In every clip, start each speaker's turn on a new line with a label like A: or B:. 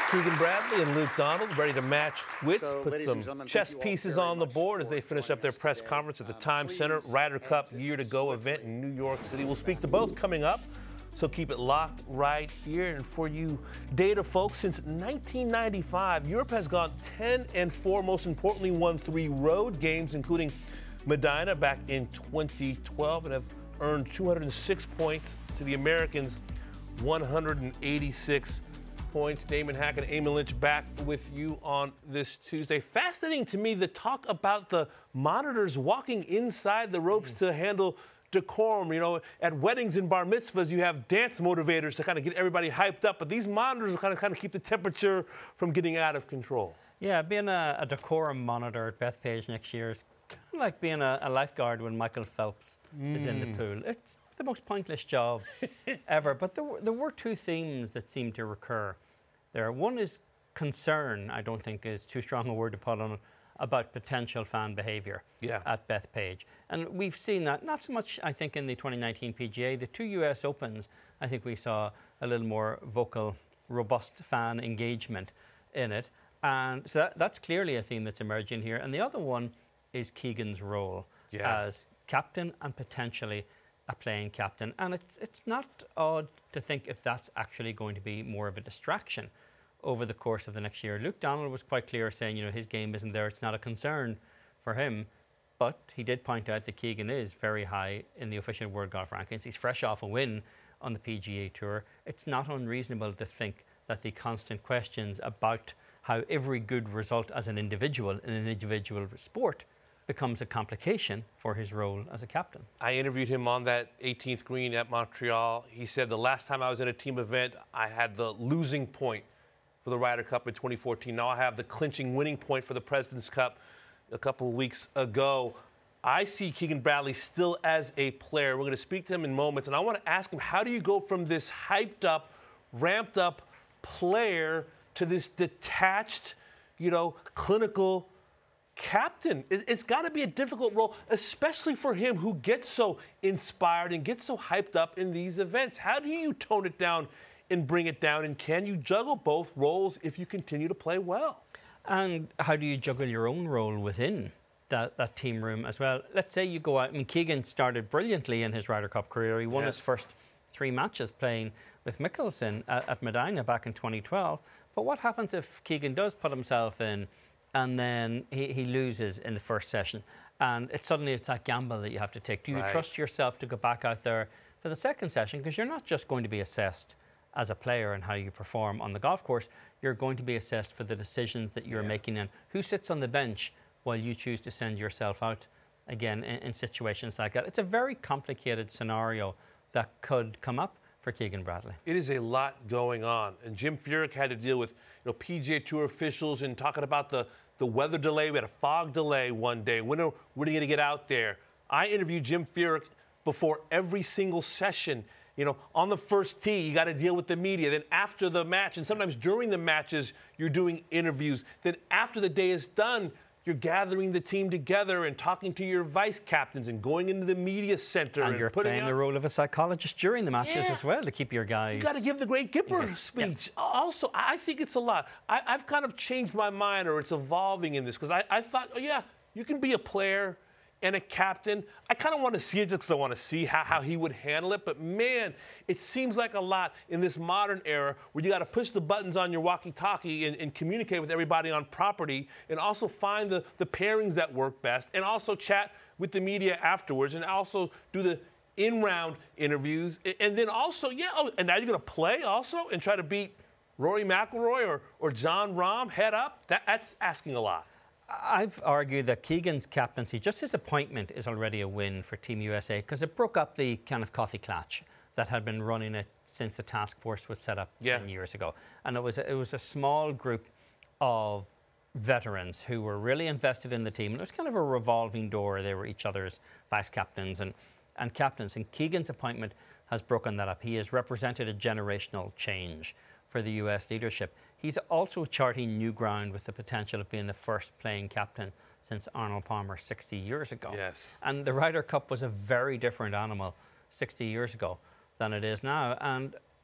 A: Keegan Bradley and Luke Donald ready to match wits, put some chess pieces on the board as they finish up their press conference at the Times Center Ryder Cup year-to-go event in New York City. We'll speak to both coming up, so keep it locked right here. And for you data folks, since 1995, Europe has gone 10-4, most importantly won 3 road games, including Medina back in 2012, and have earned 206 points to the Americans' 186 points. Damon Hack and Eamon Lynch back with you on this Tuesday. Fascinating to me, the talk about the monitors walking inside the ropes to handle decorum. You know, at weddings and bar mitzvahs, you have dance motivators to kind of get everybody hyped up, but these monitors will kind of keep the temperature from getting out of control.
B: Yeah, being a decorum monitor at Bethpage next year is kind of like being a lifeguard when Michael Phelps is in the pool. It's the most pointless job ever. But there were 2 themes that seemed to recur there. One is concern, I don't think is too strong a word to put on it, about potential fan behaviour at Bethpage. And we've seen that, not so much, I think, in the 2019 PGA. The 2 US Opens, I think we saw a little more vocal, robust fan engagement in it. And so that's clearly a theme that's emerging here. And the other one is Keegan's role as captain and potentially a playing captain. And it's not odd to think if that's actually going to be more of a distraction over the course of the next year. Luke Donald was quite clear saying, you know, his game isn't there. It's not a concern for him. But he did point out that Keegan is very high in the official World Golf Rankings. He's fresh off a win on the PGA Tour. It's not unreasonable to think that the constant questions about how every good result as an individual in an individual sport becomes a complication for his role as a captain.
A: I interviewed him on that 18th green at Montreal. He said the last time I was in a team event, I had the losing point for the Ryder Cup in 2014. Now I have the clinching winning point for the President's Cup a couple of weeks ago. I see Keegan Bradley still as a player. We're going to speak to him in moments, and I want to ask him, how do you go from this hyped up, ramped up player to this detached, clinical captain? It's got to be a difficult role, especially for him who gets so inspired and gets so hyped up in these events. How do you tone it down and bring it down? And can you juggle both roles if you continue to play well?
B: And how do you juggle your own role within that team room as well? Let's say you go out. I mean, Keegan started brilliantly in his Ryder Cup career. He won his first 3 matches playing with Mickelson at Medina back in 2012. But what happens if Keegan does put himself in and then he loses in the first session? And it's that gamble that you have to take. Do you trust yourself to go back out there for the second session? Because you're not just going to be assessed as a player and how you perform on the golf course. You're going to be assessed for the decisions that you're making and who sits on the bench while you choose to send yourself out again in situations like that. It's a very complicated scenario that could come up for Keegan Bradley.
A: It is a lot going on. And Jim Furyk had to deal with PGA Tour officials and talking about the weather delay. We had a fog delay one day. When are we going to get out there? I interviewed Jim Furyk before every single session. On the first tee, you got to deal with the media. Then after the match, and sometimes during the matches, you're doing interviews. Then after the day is done, you're gathering the team together and talking to your vice captains and going into the media center.
B: And you're playing the role of a psychologist during the matches as well to keep your guys.
A: You got to give the great Gipper speech. Yeah. Also, I think it's a lot. I've kind of changed my mind, or it's evolving in this, because I thought, you can be a player and a captain. I kind of want to see it just because I want to see how he would handle it. But, man, it seems like a lot in this modern era where you got to push the buttons on your walkie-talkie and communicate with everybody on property and also find the pairings that work best and also chat with the media afterwards and also do the in-round interviews. And then also, and now you're going to play also and try to beat Rory McIlroy or Jon Rahm head up? That's asking a lot.
B: I've argued that Keegan's captaincy, just his appointment, is already a win for Team USA because it broke up the kind of coffee clutch that had been running it since the task force was set up 10 years ago. And it was a small group of veterans who were really invested in the team. And it was kind of a revolving door. They were each other's vice captains and captains. And Keegan's appointment has broken that up. He has represented a generational change for the US leadership. He's also charting new ground with the potential of being the first playing captain since Arnold Palmer 60 years ago.
A: Yes.
B: And the Ryder Cup was a very different animal 60 years ago than it is now. And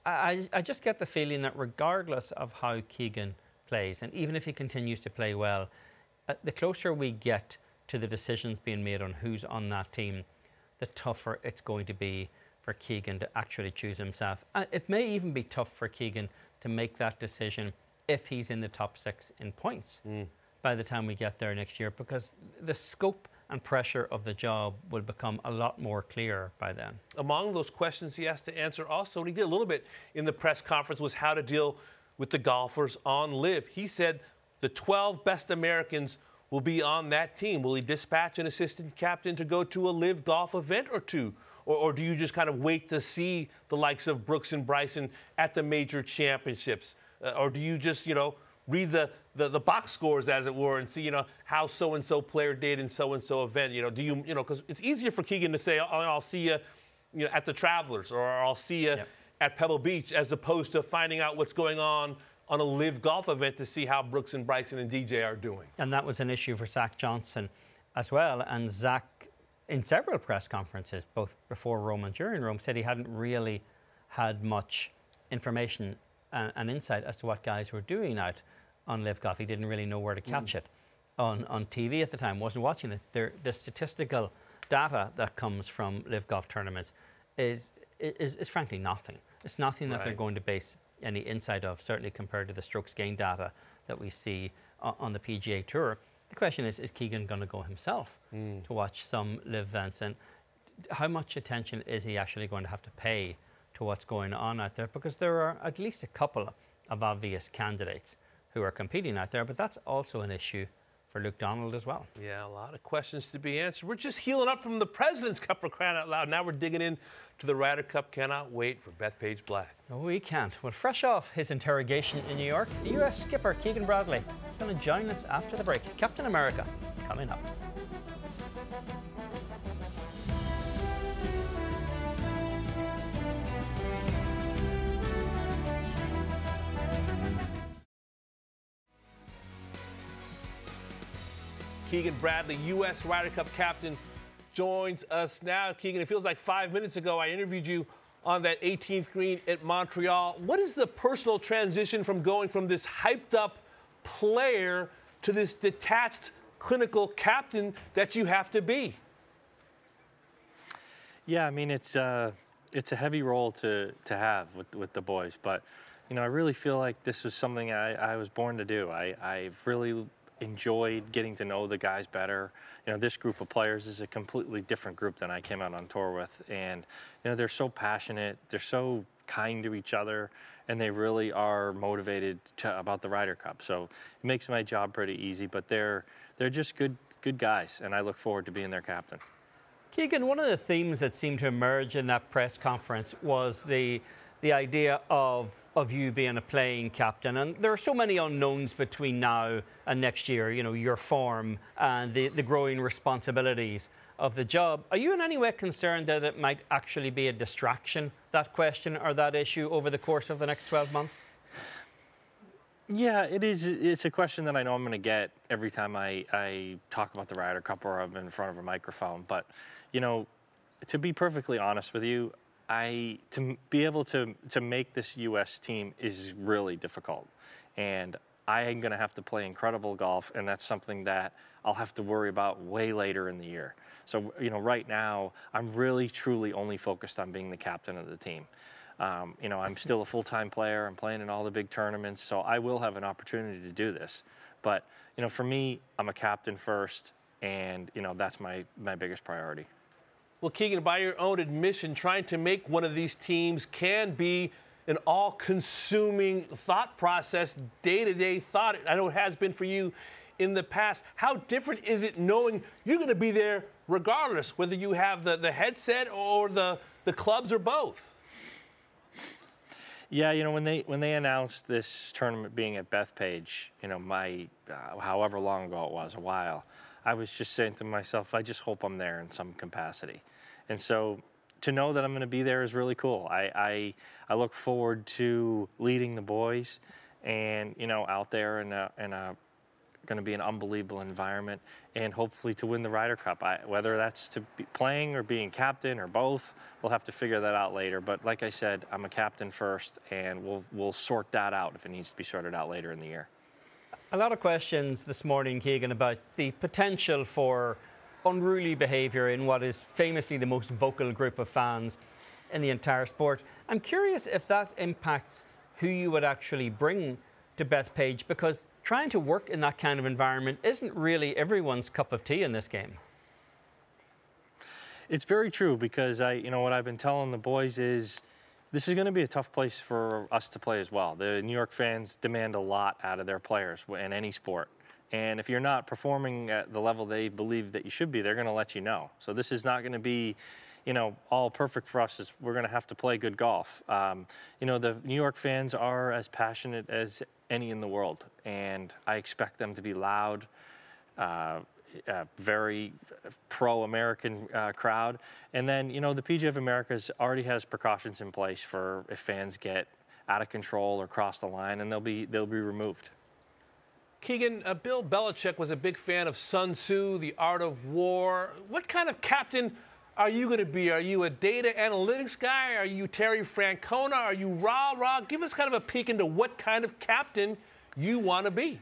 B: I just get the feeling that regardless of how Keegan plays, and even if he continues to play well, the closer we get to the decisions being made on who's on that team, the tougher it's going to be for Keegan to actually choose himself. And it may even be tough for Keegan to make that decision if he's in the top 6 in points by the time we get there next year, because the scope and pressure of the job will become a lot more clear by then.
A: Among those questions he has to answer also, and he did a little bit in the press conference, was how to deal with the golfers on LIV. He said the 12 best Americans will be on that team. Will he dispatch an assistant captain to go to a LIV golf event or two? Or do you just kind of wait to see the likes of Brooks and Bryson at the major championships? Or do you just, read the box scores, as it were, and see, how so-and-so player did in so-and-so event? Do you, because it's easier for Keegan to say, oh, I'll see you, at the Travelers, or I'll see you at Pebble Beach, as opposed to finding out what's going on a LIV golf event to see how Brooks and Bryson and DJ are doing.
B: And that was an issue for Zach Johnson as well. And Zach, in several press conferences, both before Rome and during Rome, said he hadn't really had much information and insight as to what guys were doing out on LIV Golf. He didn't really know where to catch it on TV at the time, wasn't watching it. The statistical data that comes from LIV Golf tournaments is frankly nothing. It's nothing that they're going to base any insight of, certainly compared to the strokes gain data that we see on the PGA Tour. The question is Keegan going to go himself to watch some LIV events? And how much attention is he actually going to have to pay to what's going on out there? Because there are at least a couple of obvious candidates who are competing out there, but that's also an issue for Luke Donald as well.
A: Yeah, a lot of questions to be answered. We're just healing up from the President's Cup, for crying out loud. Now we're digging in to the Ryder Cup. Cannot wait for Bethpage Black.
B: No, we can't. Well, fresh off his interrogation in New York, the US skipper Keegan Bradley is going to join us after the break. Captain America coming up.
A: Keegan Bradley, U.S. Ryder Cup captain, joins us now. Keegan, it feels like 5 minutes ago I interviewed you on that 18th green at Montreal. What is the personal transition from going from this hyped-up player to this detached, clinical captain that you have to be?
C: Yeah, I mean, it's a heavy role to have with the boys, but I really feel like this is something I was born to do. I've really enjoyed getting to know the guys better. This group of players is a completely different group than I came out on tour with, and they're so passionate, they're so kind to each other, and they really are motivated about the Ryder Cup. So it makes my job pretty easy, but they're just good guys, and I look forward to being their captain.
B: Keegan, one of the themes that seemed to emerge in that press conference was the idea of you being a playing captain. And there are so many unknowns between now and next year, your form and the growing responsibilities of the job. Are you in any way concerned that it might actually be a distraction, that question or that issue, over the course of the next 12 months?
C: Yeah, it is. It's a question that I know I'm going to get every time I talk about the Ryder Cup or I'm in front of a microphone. But, to be perfectly honest with you, to be able to make this U.S. team is really difficult, and I am going to have to play incredible golf, and that's something that I'll have to worry about way later in the year. So, right now, I'm really, truly only focused on being the captain of the team. I'm still a full-time player. I'm playing in all the big tournaments, so I will have an opportunity to do this. But, for me, I'm a captain first, and, that's my biggest priority.
A: Well, Keegan, by your own admission, trying to make one of these teams can be an all-consuming thought process, day-to-day thought. I know it has been for you in the past. How different is it knowing you're going to be there regardless, whether you have the headset or the clubs or both?
C: Yeah, when they announced this tournament being at Bethpage, however long ago it was, a while, I was just saying to myself, I just hope I'm there in some capacity. And so to know that I'm going to be there is really cool. I look forward to leading the boys and, out there in a going to be an unbelievable environment, and hopefully to win the Ryder Cup. Whether that's to be playing or being captain or both, we'll have to figure that out later. But like I said, I'm a captain first, and we'll sort that out if it needs to be sorted out later in the year.
B: A lot of questions this morning, Keegan, about the potential for unruly behaviour in what is famously the most vocal group of fans in the entire sport. I'm curious if that impacts who you would actually bring to Bethpage, because trying to work in that kind of environment isn't really everyone's cup of tea in this game.
C: It's very true, because what I've been telling the boys is this is going to be a tough place for us to play as well. The New York fans demand a lot out of their players in any sport. And if you're not performing at the level they believe that you should be, they're going to let you know. So this is not going to be, all perfect for us. We're going to have to play good golf. The New York fans are as passionate as any in the world, and I expect them to be loud, very pro-American crowd. And then, the PGA of America already has precautions in place for if fans get out of control or cross the line, and they'll be removed.
A: Keegan, Bill Belichick was a big fan of Sun Tzu, The Art of War. What kind of captain are you going to be? Are you a data analytics guy? Are you Terry Francona? Are you rah-rah? Give us kind of a peek into what kind of captain you want to be.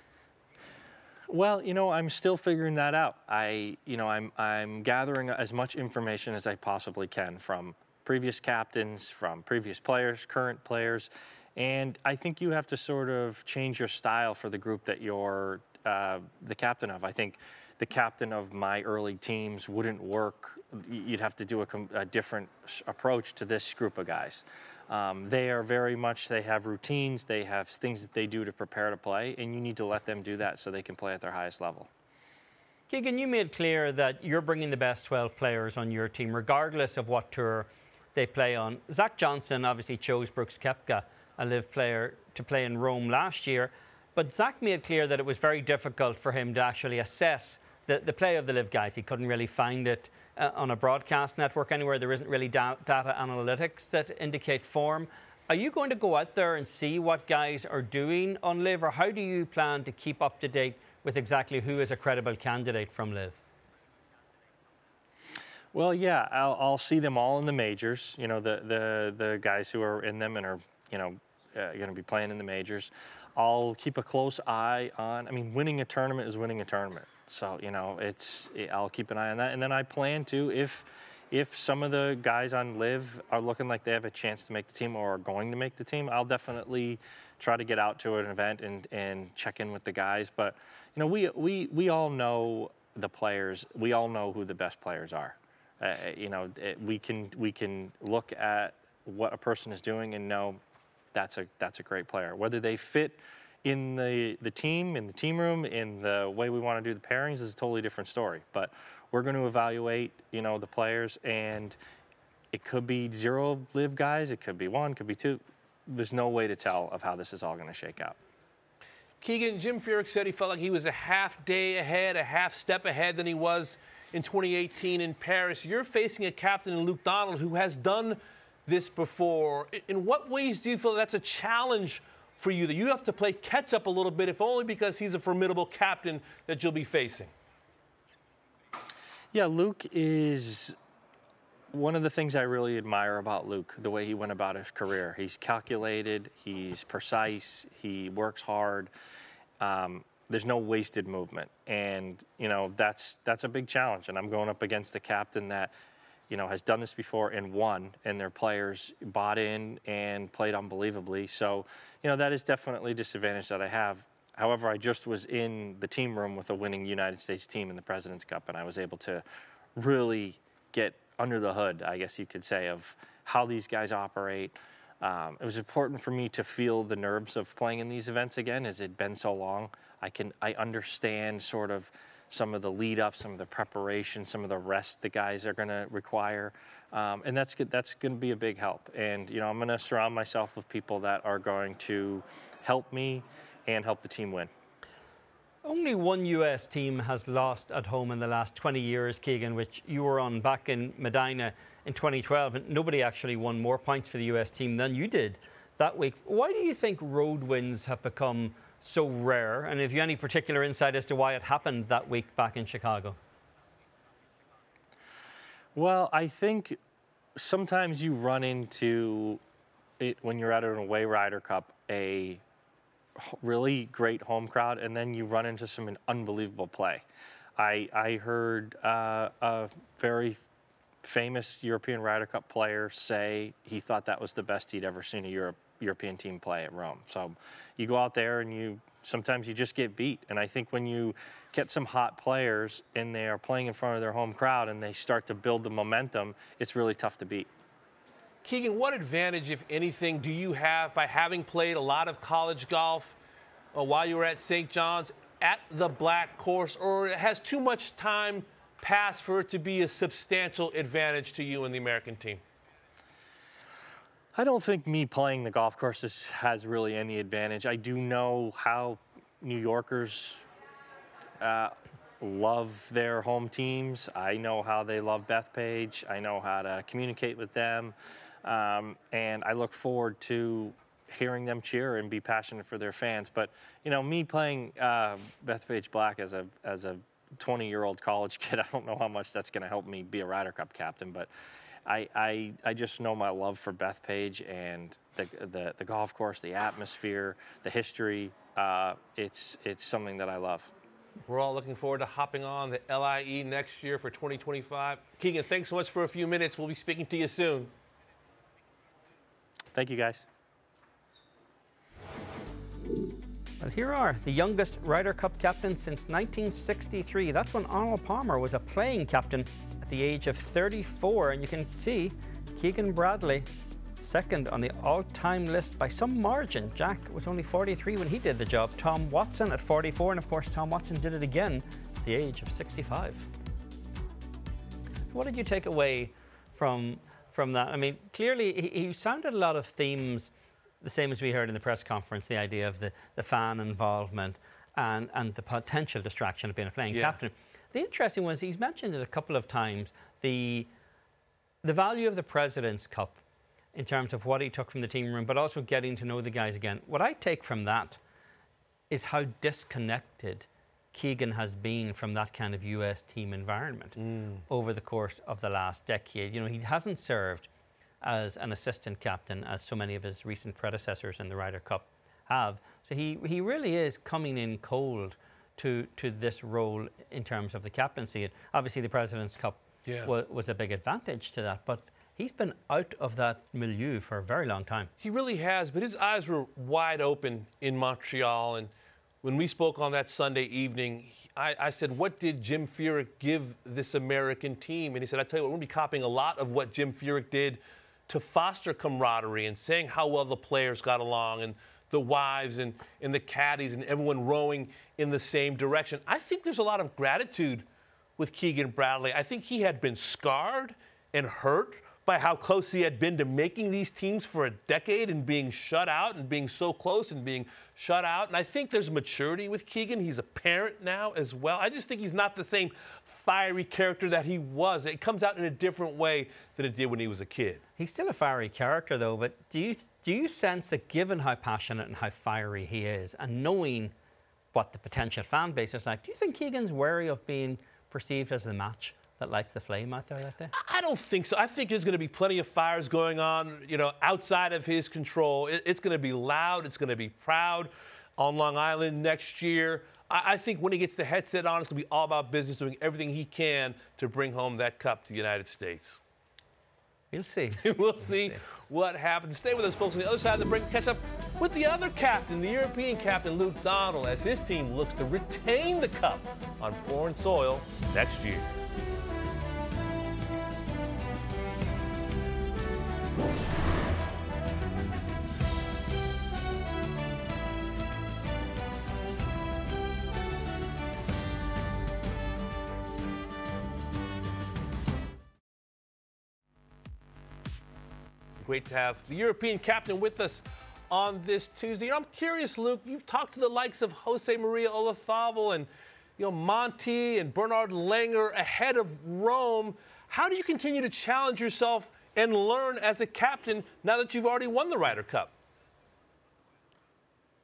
C: Well, I'm still figuring that out. I'm gathering as much information as I possibly can from previous captains, from previous players, current players. And I think you have to sort of change your style for the group that you're the captain of. I think the captain of my early teams wouldn't work. You'd have to do a different approach to this group of guys. They are they have routines, they have things that they do to prepare to play, and you need to let them do that so they can play at their highest level.
B: Keegan, you made clear that you're bringing the best 12 players on your team, regardless of what tour they play on. Zach Johnson obviously chose Brooks Koepka, a LIV player, to play in Rome last year. But Zach made clear that it was very difficult for him to actually assess the play of the LIV guys. He couldn't really find it on a broadcast network anywhere. There isn't really data analytics that indicate form. Are you going to go out there and see what guys are doing on LIV, or how do you plan to keep up to date with exactly who is a credible candidate from LIV?
C: Well, yeah, I'll see them all in the majors. The guys who are in them and are going to be playing in the majors. I'll keep a close eye on. Winning a tournament is winning a tournament. So I'll keep an eye on that. And then I plan to, if some of the guys on LIV are looking like they have a chance to make the team or are going to make the team, I'll definitely try to get out to an event and check in with the guys. But we all know the players. We all know who the best players are. We can look at what a person is doing and know that's a great player. Whether they fit in the team, in the team room, in the way we want to do the pairings is a totally different story. But we're going to evaluate, the players, and it could be 0 LIV guys, it could be 1, could be 2. There's no way to tell of how this is all going to shake out.
A: Keegan, Jim Furyk said he felt like he was a half day ahead, a half step ahead than he was in 2018 in Paris. You're facing a captain in Luke Donald who has done this before. In what ways do you feel that's a challenge for you, that you have to play catch up a little bit, if only because he's a formidable captain that you'll be facing?
C: Yeah, Luke is one of the things I really admire about Luke, the way he went about his career. He's calculated, he's precise, he works hard. There's no wasted movement, and that's a big challenge. And I'm going up against a captain that has done this before and won, and their players bought in and played unbelievably. So, that is definitely a disadvantage that I have. However, I just was in the team room with a winning United States team in the President's Cup, and I was able to really get under the hood, I guess you could say, of how these guys operate. It was important for me to feel the nerves of playing in these events again, as it'd been so long. I understand sort of some of the lead up, some of the preparation, some of the rest the guys are going to require. And that's good. That's going to be a big help. And, I'm going to surround myself with people that are going to help me and help the team win.
B: Only one US team has lost at home in the last 20 years, Keegan, which you were on back in Medina in 2012. And nobody actually won more points for the US team than you did that week. Why do you think road wins have become so rare? And have you any particular insight as to why it happened that week back in Chicago?
C: Well, I think sometimes you run into it when you're at an away Ryder Cup, a really great home crowd, and then you run into some unbelievable play. I heard a very famous European Ryder Cup player say he thought that was the best he'd ever seen a European team play at Rome. So you go out there and sometimes you just get beat. And I think when you get some hot players and they are playing in front of their home crowd and they start to build the momentum, it's really tough to beat.
A: Keegan, what advantage, if anything, do you have by having played a lot of college golf while you were at St. John's at the black course, or has too much time passed for it to be a substantial advantage to you and the American team?
C: I don't think me playing the golf courses has really any advantage. I do know how New Yorkers love their home teams. I know how they love Bethpage. I know how to communicate with them. And I look forward to hearing them cheer and be passionate for their fans. But, me playing Bethpage Black as a 20-year-old college kid, I don't know how much that's going to help me be a Ryder Cup captain. But I just know my love for Bethpage and the golf course, the atmosphere, the history. It's something that I love.
A: We're all looking forward to hopping on the LIE next year for 2025. Keegan, thanks so much for a few minutes. We'll be speaking to you soon.
C: Thank you, guys.
B: Well, here are the youngest Ryder Cup captains since 1963. That's when Arnold Palmer was a playing captain at the age of 34. And you can see Keegan Bradley, second on the all-time list by some margin. Jack was only 43 when he did the job. Tom Watson at 44. And, of course, Tom Watson did it again at the age of 65. What did you take away from that? I mean, clearly he sounded a lot of themes the same as we heard in the press conference, the idea of the fan involvement and the potential distraction of being a playing captain. The interesting one is he's mentioned it a couple of times, the value of the President's Cup in terms of what he took from the team room, but also getting to know the guys again. What I take from that is how disconnected Keegan has been from that kind of US team environment over the course of the last decade. He hasn't served as an assistant captain as so many of his recent predecessors in the Ryder Cup have. So he really is coming in cold to this role in terms of the captaincy. And obviously the President's Cup was a big advantage to that, but he's been out of that milieu for a very long time.
A: He really has, but his eyes were wide open in Montreal. And when we spoke on that Sunday evening, I said, what did Jim Furyk give this American team? And he said, I tell you what, we're going to be copying a lot of what Jim Furyk did to foster camaraderie and saying how well the players got along and the wives and the caddies and everyone rowing in the same direction. I think there's a lot of gratitude with Keegan Bradley. I think he had been scarred and hurt by how close he had been to making these teams for a decade and being shut out and being so close and being shut out. And I think there's maturity with Keegan. He's a parent now as well. I just think he's not the same fiery character that he was. It comes out in a different way than it did when he was a kid.
B: He's still a fiery character, though, but do you sense that given how passionate and how fiery he is and knowing what the potential fan base is like, do you think Keegan's wary of being perceived as the match that lights the flame out there that day?
A: I don't think so. I think there's going to be plenty of fires going on, outside of his control. It's going to be loud. It's going to be proud on Long Island next year. I think when he gets the headset on, it's going to be all about business, doing everything he can to bring home that cup to the United States.
B: We'll see.
A: We'll see what happens. Stay with us, folks. On the other side of the break, catch up with the other captain, the European captain, Luke Donald, as his team looks to retain the cup on foreign soil next year. Great to have the European captain with us on this Tuesday. I'm curious, Luke, you've talked to the likes of Jose Maria Olazabal and Monty and Bernard Langer ahead of Rome. How do you continue to challenge yourself and learn as a captain now that you've already won the Ryder Cup?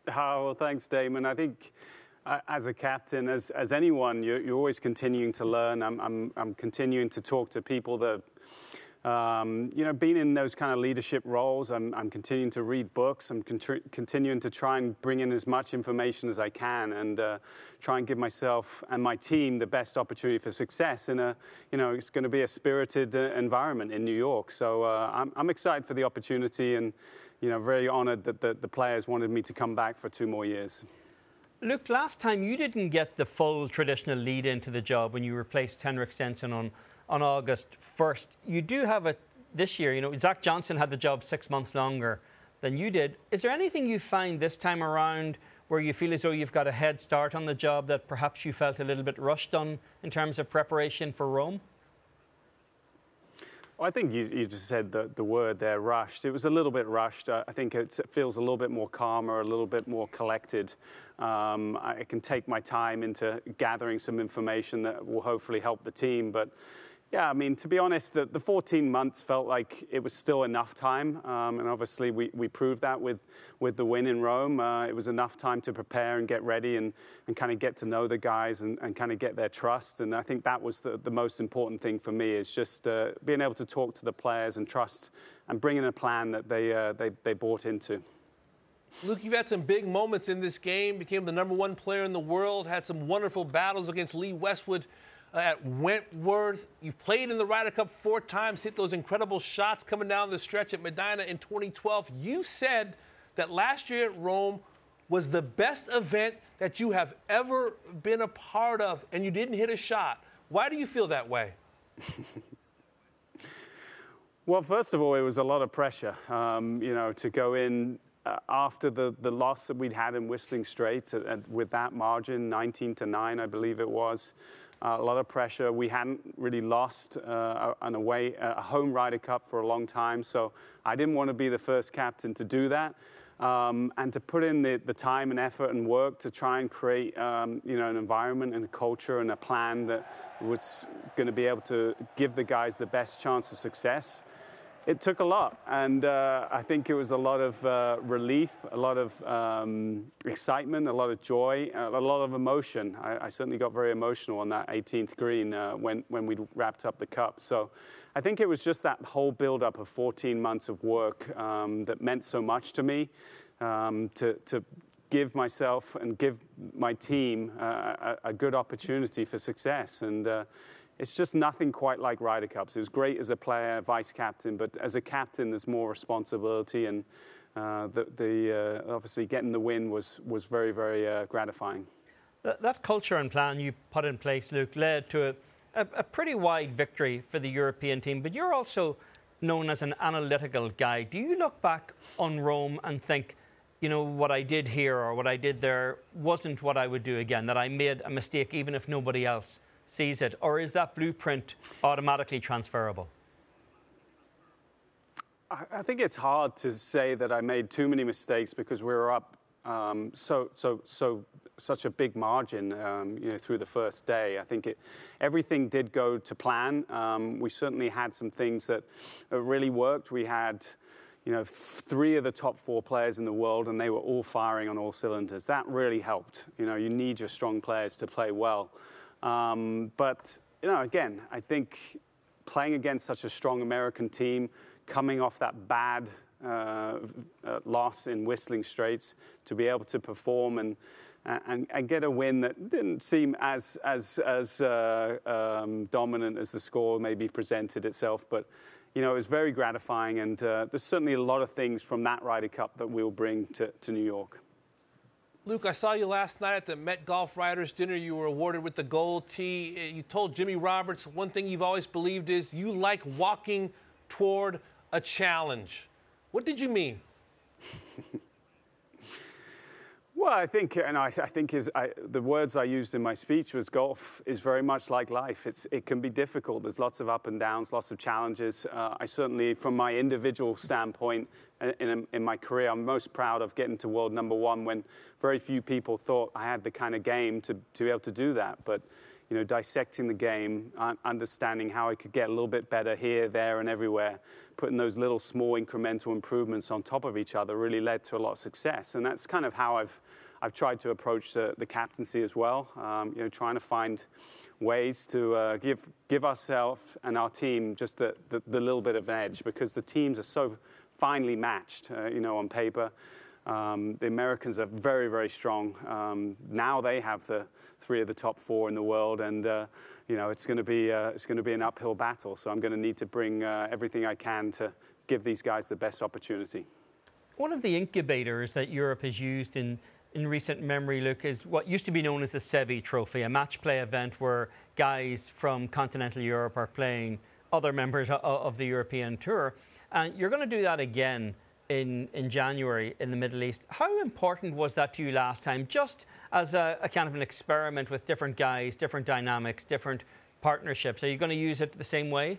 D: Oh, well, thanks, Damon. I think as a captain, as anyone, you're always continuing to learn. I'm continuing to talk to people that been in those kind of leadership roles. I'm continuing to read books. I'm continuing to try and bring in as much information as I can and try and give myself and my team the best opportunity for success in it's going to be a spirited environment in New York. So I'm excited for the opportunity and, very honored that the players wanted me to come back for 2 more years.
B: Luke, last time you didn't get the full traditional lead into the job when you replaced Henrik Stenson on August 1st. You do have it this year. Zach Johnson had the job 6 months longer than you did. Is there anything you find this time around where you feel as though you've got a head start on the job that perhaps you felt a little bit rushed on in terms of preparation for Rome?
D: Well, I think you just said the word there, rushed. It was a little bit rushed. I think it feels a little bit more calmer, a little bit more collected. I can take my time into gathering some information that will hopefully help the team. But yeah, I mean, to be honest, the 14 months felt like it was still enough time. And obviously we proved that with the win in Rome. It was enough time to prepare and get ready and kind of get to know the guys and kind of get their trust. And I think that was the most important thing for me, is just being able to talk to the players and trust and bring in a plan that they bought into.
A: Luke, you've had some big moments in this game, became the #1 player in the world, had some wonderful battles against Lee Westwood at Wentworth. You've played in the Ryder Cup 4 times, hit those incredible shots coming down the stretch at Medina in 2012. You said that last year at Rome was the best event that you have ever been a part of, and you didn't hit a shot. Why do you feel that way?
D: Well, first of all, it was a lot of pressure, to go in after the loss that we'd had in Whistling Straits with that margin, 19-9, I believe it was. A lot of pressure. We hadn't really lost a home Ryder Cup for a long time, so I didn't want to be the first captain to do that. And to put in the time and effort and work to try and create an environment and a culture and a plan that was going to be able to give the guys the best chance of success. It took a lot, and I think it was a lot of relief, a lot of excitement, a lot of joy, a lot of emotion. I certainly got very emotional on that 18th green when we wrapped up the cup. So I think it was just that whole build-up of 14 months of work that meant so much to me, to give myself and give my team a good opportunity for success. And it's just nothing quite like Ryder Cups. It was great as a player, vice captain, but as a captain, there's more responsibility, and obviously getting the win was very, very gratifying.
B: That culture and plan you put in place, Luke, led to a pretty wide victory for the European team, but you're also known as an analytical guy. Do you look back on Rome and think, what I did here or what I did there wasn't what I would do again, that I made a mistake even if nobody else sees it? Or is that blueprint automatically transferable?
D: I think it's hard to say that I made too many mistakes because we were up such a big margin through the first day. I think everything did go to plan. We certainly had some things that really worked. We had 3 of the top 4 players in the world, and they were all firing on all cylinders. That really helped. You need your strong players to play well. But again, I think playing against such a strong American team, coming off that bad loss in Whistling Straits, to be able to perform and get a win that didn't seem as dominant as the score maybe presented itself, but it was very gratifying, and there's certainly a lot of things from that Ryder Cup that we'll bring to New York.
A: Luke, I saw you last night at the Met Golf Writers Dinner. You were awarded with the gold tee. You told Jimmy Roberts one thing you've always believed is you like walking toward a challenge. What did you mean?
D: Well, I think the words I used in my speech was golf is very much like life. It can be difficult. There's lots of up and downs, lots of challenges. I certainly, from my individual standpoint in my career, I'm most proud of getting to world #1 when very few people thought I had the kind of game to be able to do that. But dissecting the game, understanding how I could get a little bit better here, there, and everywhere, putting those little small incremental improvements on top of each other really led to a lot of success. And that's kind of how I've tried to approach the captaincy as well, trying to find ways to give ourselves and our team just the little bit of an edge, because the teams are so finely matched, on paper. The Americans are very, very strong. Now they have the 3 of the top 4 in the world, and it's going to be an uphill battle. So I'm going to need to bring everything I can to give these guys the best opportunity.
B: One of the incubators that Europe has used in recent memory, Luke, is what used to be known as the Seve Trophy, a match play event where guys from continental Europe are playing other members of the European Tour. And you're going to do that again in January in the Middle East. How important was that to you last time, just as a kind of an experiment with different guys, different dynamics, different partnerships? Are you going to use it the same way?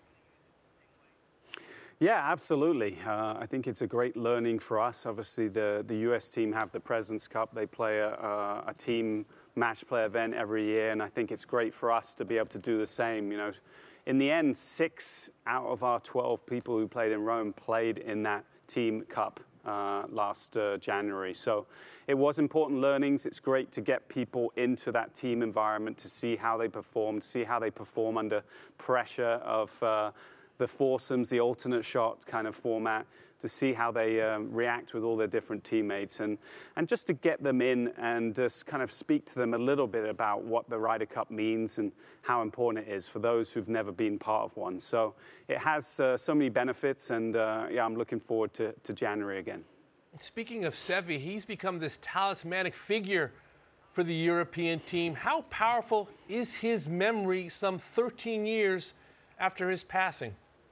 D: Yeah, absolutely. I think it's a great learning for us. Obviously, the US team have the Presidents Cup. They play a team match play event every year, and I think it's great for us to be able to do the same. In the end, 6 out of our 12 people who played in Rome played in that team cup last January. So it was important learnings. It's great to get people into that team environment, to see how they perform, to see how they perform under pressure of the foursomes, the alternate shot kind of format, to see how they react with all their different teammates, and just to get them in and just kind of speak to them a little bit about what the Ryder Cup means and how important it is for those who've never been part of one. So it has so many benefits, and I'm looking forward to January again.
A: Speaking of Seve, he's become this talismanic figure for the European team. How powerful is his memory some 13 years after his passing?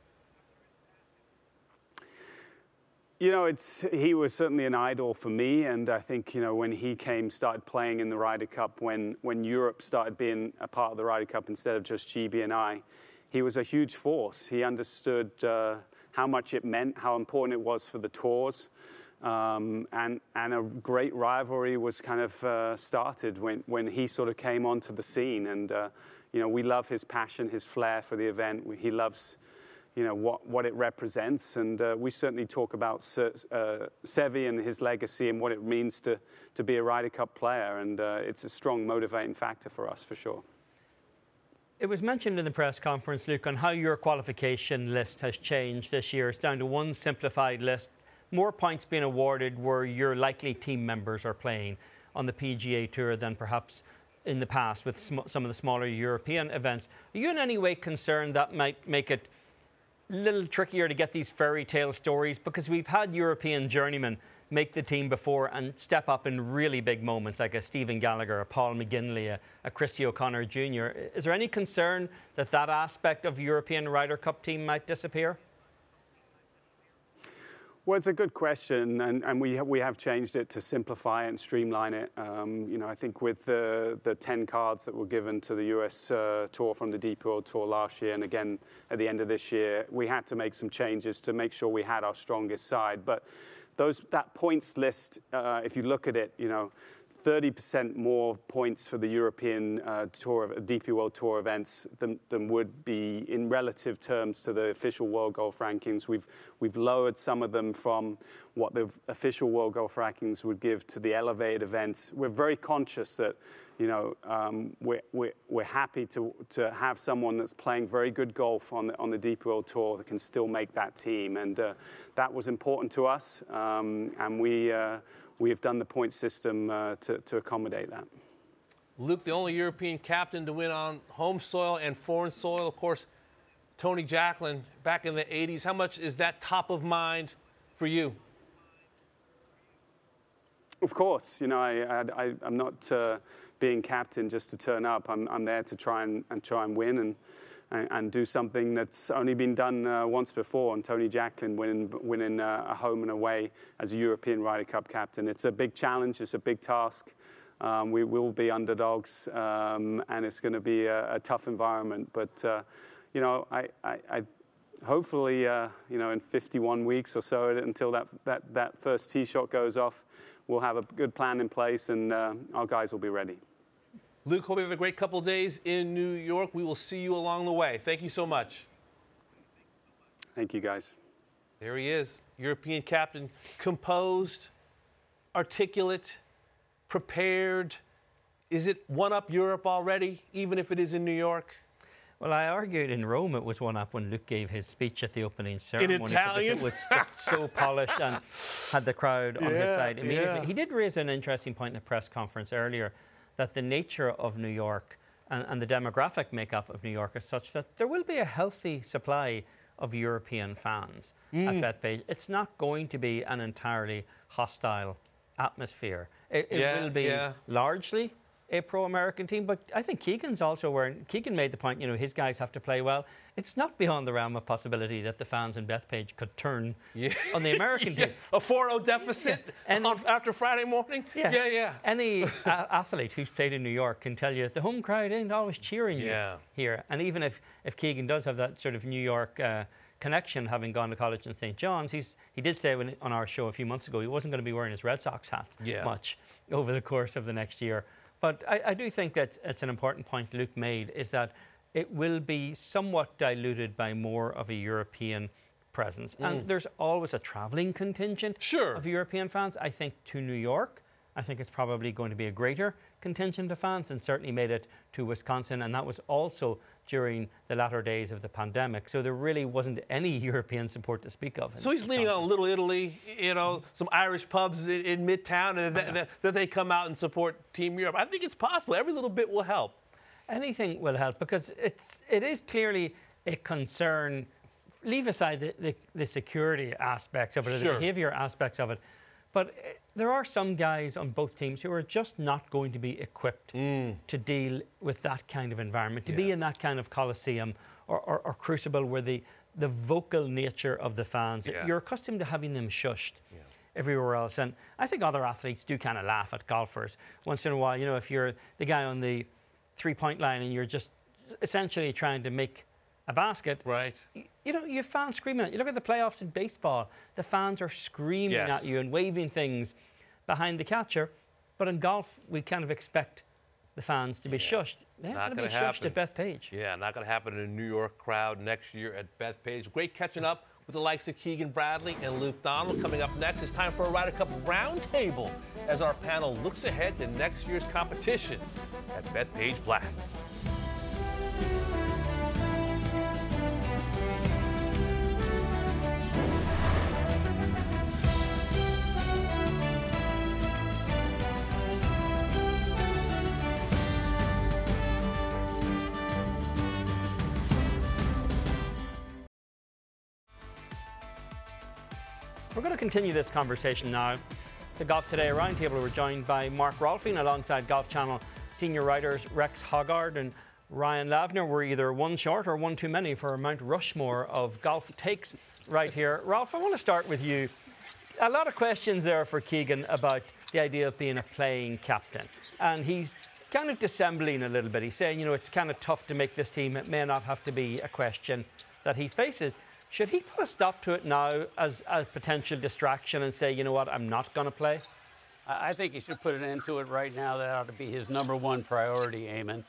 D: He was certainly an idol for me, and I think, when he started playing in the Ryder Cup, when Europe started being a part of the Ryder Cup instead of just GB and I, he was a huge force. He understood how much it meant, how important it was for the tours, and a great rivalry was kind of started when he sort of came onto the scene. And, we love his passion, his flair for the event. He loves what it represents, and we certainly talk about Seve and his legacy and what it means to be a Ryder Cup player, and it's a strong motivating factor for us, for sure.
B: It was mentioned in the press conference, Luke, on how your qualification list has changed this year. It's down to one simplified list, more points being awarded where your likely team members are playing on the PGA Tour than perhaps in the past with some of the smaller European events. Are you in any way concerned that might make it a little trickier to get these fairy tale stories? Because we've had European journeymen make the team before and step up in really big moments, like a Stephen Gallagher, a Paul McGinley, a Christy O'Connor Jr. Is there any concern that aspect of European Ryder Cup team might disappear?
D: Well, it's a good question, and we have changed it to simplify it and streamline it. I think with the 10 cards that were given to the US Tour from the DP World Tour last year, and again at the end of this year, we had to make some changes to make sure we had our strongest side. But that points list, if you look at it, 30% more points for the European Tour, DP World Tour events than would be in relative terms to the official World Golf Rankings. We've lowered some of them from what the official World Golf Rankings would give to the elevated events. We're very conscious that we're happy to have someone that's playing very good golf on the DP World Tour that can still make that team, and that was important to us, and we have done the point system to accommodate that.
A: Luke, the only European captain to win on home soil and foreign soil, of course, Tony Jacklin back in the 80s. How much is that top of mind for you?
D: Of course. I'm not being captain just to turn up. I'm there to try and win and do something that's only been done once before, and Tony Jacklin winning a home and away as a European Ryder Cup captain. It's a big challenge. It's a big task. We will be underdogs, and it's going to be a tough environment. But I hopefully in 51 weeks or so, until that first tee shot goes off, we'll have a good plan in place, and our guys will be ready.
A: Luke, hope you have a great couple days in New York. We will see you along the way. Thank you so much.
D: Thank you, guys.
A: There he is, European captain, composed, articulate, prepared. Is it one-up Europe already, even if it is in New York?
B: Well, I argued in Rome it was one up when Luke gave his speech at the opening ceremony.
A: In Italian?
B: Because it was just so polished and had the crowd on his side immediately.
A: Yeah.
B: He did raise an interesting point in the press conference earlier, that the nature of New York and the demographic makeup of New York is such that there will be a healthy supply of European fans at Bethpage. It's not going to be an entirely hostile atmosphere. It will be largely a pro-American team, but I think Keegan's also Keegan made the point, his guys have to play well. It's not beyond the realm of possibility that the fans in Bethpage could turn on the American team.
A: A 4-0 deficit after Friday morning? Yeah.
B: Any athlete who's played in New York can tell you that the home crowd ain't always cheering you here. And even if Keegan does have that sort of New York connection, having gone to college in St. John's, he did say on our show a few months ago he wasn't going to be wearing his Red Sox hat much over the course of the next year. But I do think that it's an important point Luke made, is that it will be somewhat diluted by more of a European presence. And there's always a travelling contingent of European fans. I think to New York, I think it's probably going to be a greater contingent of fans, and certainly made it to Wisconsin. And that was also during the latter days of the pandemic. So there really wasn't any European support to speak of.
A: So he's leaning on Little Italy, some Irish pubs in Midtown, and that they come out and support Team Europe. I think it's possible. Every little bit will help.
B: Anything will help, because it is clearly a concern. Leave aside the security aspects of it, or the behaviour aspects of it. But there are some guys on both teams who are just not going to be equipped to deal with that kind of environment, to be in that kind of coliseum or crucible where the vocal nature of the fans, you're accustomed to having them shushed everywhere else. And I think other athletes do kind of laugh at golfers once in a while. If you're the guy on the three-point line and you're just essentially trying to make a basket,
A: right?
B: You have fans screaming at you. Look at the playoffs in baseball. The fans are screaming at you and waving things behind the catcher. But in golf, we kind of expect the fans to be shushed. They're not going to be shushed at Bethpage.
A: Yeah, not going to happen in a New York crowd next year at Bethpage. Great catching up with the likes of Keegan Bradley and Luke Donald. Coming up next, it's time for a Ryder Cup roundtable as our panel looks ahead to next year's competition at Bethpage Black.
B: We're going to continue this conversation now. The Golf Today Roundtable, we're joined by Mark Rolfing alongside Golf Channel senior writers Rex Hoggard and Ryan Lavner. We're either one short or one too many for Mount Rushmore of golf takes right here. Rolf, I want to start with you. A lot of questions there for Keegan about the idea of being a playing captain. And he's kind of dissembling a little bit. He's saying, it's kind of tough to make this team. It may not have to be a question that he faces. Should he put a stop to it now as a potential distraction and say, you know what, I'm not going to play?
E: I think he should put an end to it right now. That ought to be his number one priority, Eamon.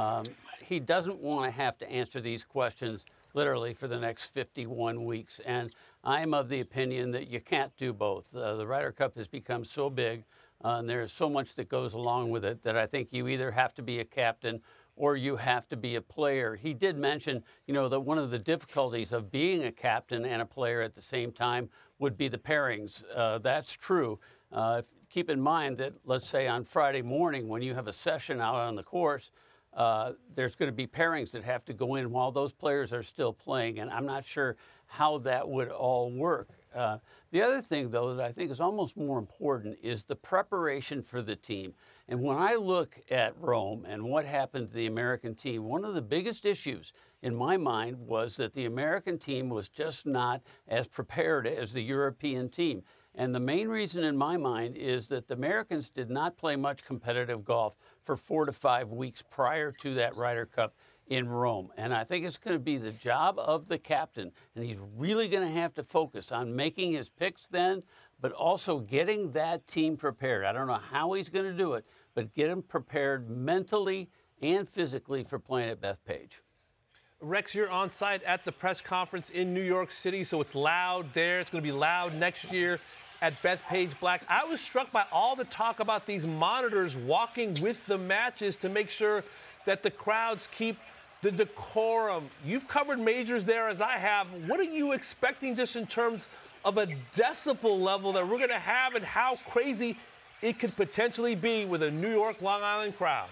E: He doesn't want to have to answer these questions literally for the next 51 weeks. And I'm of the opinion that you can't do both. The Ryder Cup has become so big, and there's so much that goes along with it, that I think you either have to be a captain or you have to be a player. He did mention, that one of the difficulties of being a captain and a player at the same time would be the pairings. That's true. Keep in mind that, let's say on Friday morning when you have a session out on the course, there's going to be pairings that have to go in while those players are still playing, and I'm not sure how that would all work. The other thing, though, that I think is almost more important is the preparation for the team. And when I look at Rome and what happened to the American team, one of the biggest issues in my mind was that the American team was just not as prepared as the European team. And the main reason in my mind is that the Americans did not play much competitive golf for 4 to 5 weeks prior to that Ryder Cup in Rome. And I think it's going to be the job of the captain, and he's really going to have to focus on making his picks then, but also getting that team prepared. I don't know how he's going to do it, but get him prepared mentally and physically for playing at Bethpage.
A: Rex, you're on site at the press conference in New York City, so it's loud there. It's going to be loud next year at Bethpage Black. I was struck by all the talk about these monitors walking with the matches to make sure that the crowds keep the decorum. You've covered majors there as I have. What are you expecting just in terms of a decibel level that we're going to have and how crazy it could potentially be with a New York, Long Island crowd?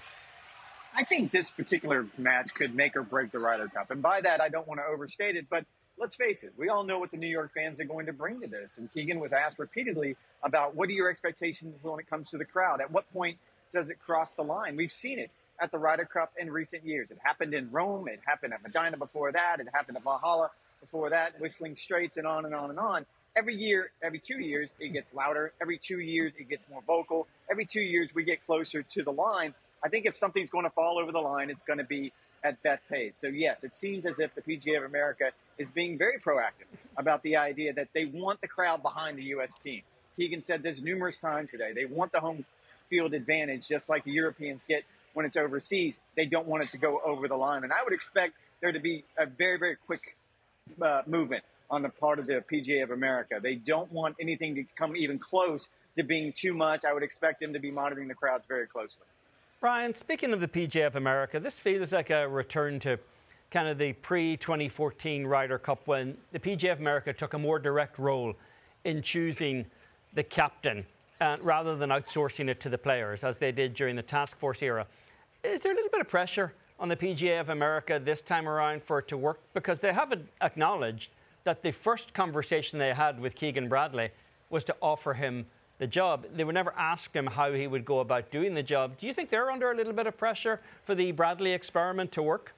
F: I think this particular match could make or break the Ryder Cup. And by that, I don't want to overstate it, but let's face it, we all know what the New York fans are going to bring to this. And Keegan was asked repeatedly about what are your expectations when it comes to the crowd? At what point does it cross the line? We've seen it at the Ryder Cup in recent years. It happened in Rome. It happened at Medina before that. It happened at Valhalla before that, Whistling Straits, and on and on and on. Every year, every 2 years, it gets louder. Every 2 years, it gets more vocal. Every 2 years, we get closer to the line. I think if something's going to fall over the line, it's going to be at Bethpage. So, yes, it seems as if the PGA of America is being very proactive about the idea that they want the crowd behind the U.S. team. Keegan said this numerous times today. They want the home field advantage, just like the Europeans get when it's overseas. They don't want it to go over the line. And I would expect there to be a very, very quick movement on the part of the PGA of America. They don't want anything to come even close to being too much. I would expect them to be monitoring the crowds very closely.
B: Brian, speaking of the PGA of America, this feels like a return to kind of the pre-2014 Ryder Cup when the PGA of America took a more direct role in choosing the captain rather than outsourcing it to the players as they did during the task force era. Is there a little bit of pressure on the PGA of America this time around for it to work? Because they haven't acknowledged that the first conversation they had with Keegan Bradley was to offer him the job. They would never ask him how he would go about doing the job. Do you think they're under a little bit of pressure for the Bradley experiment to work?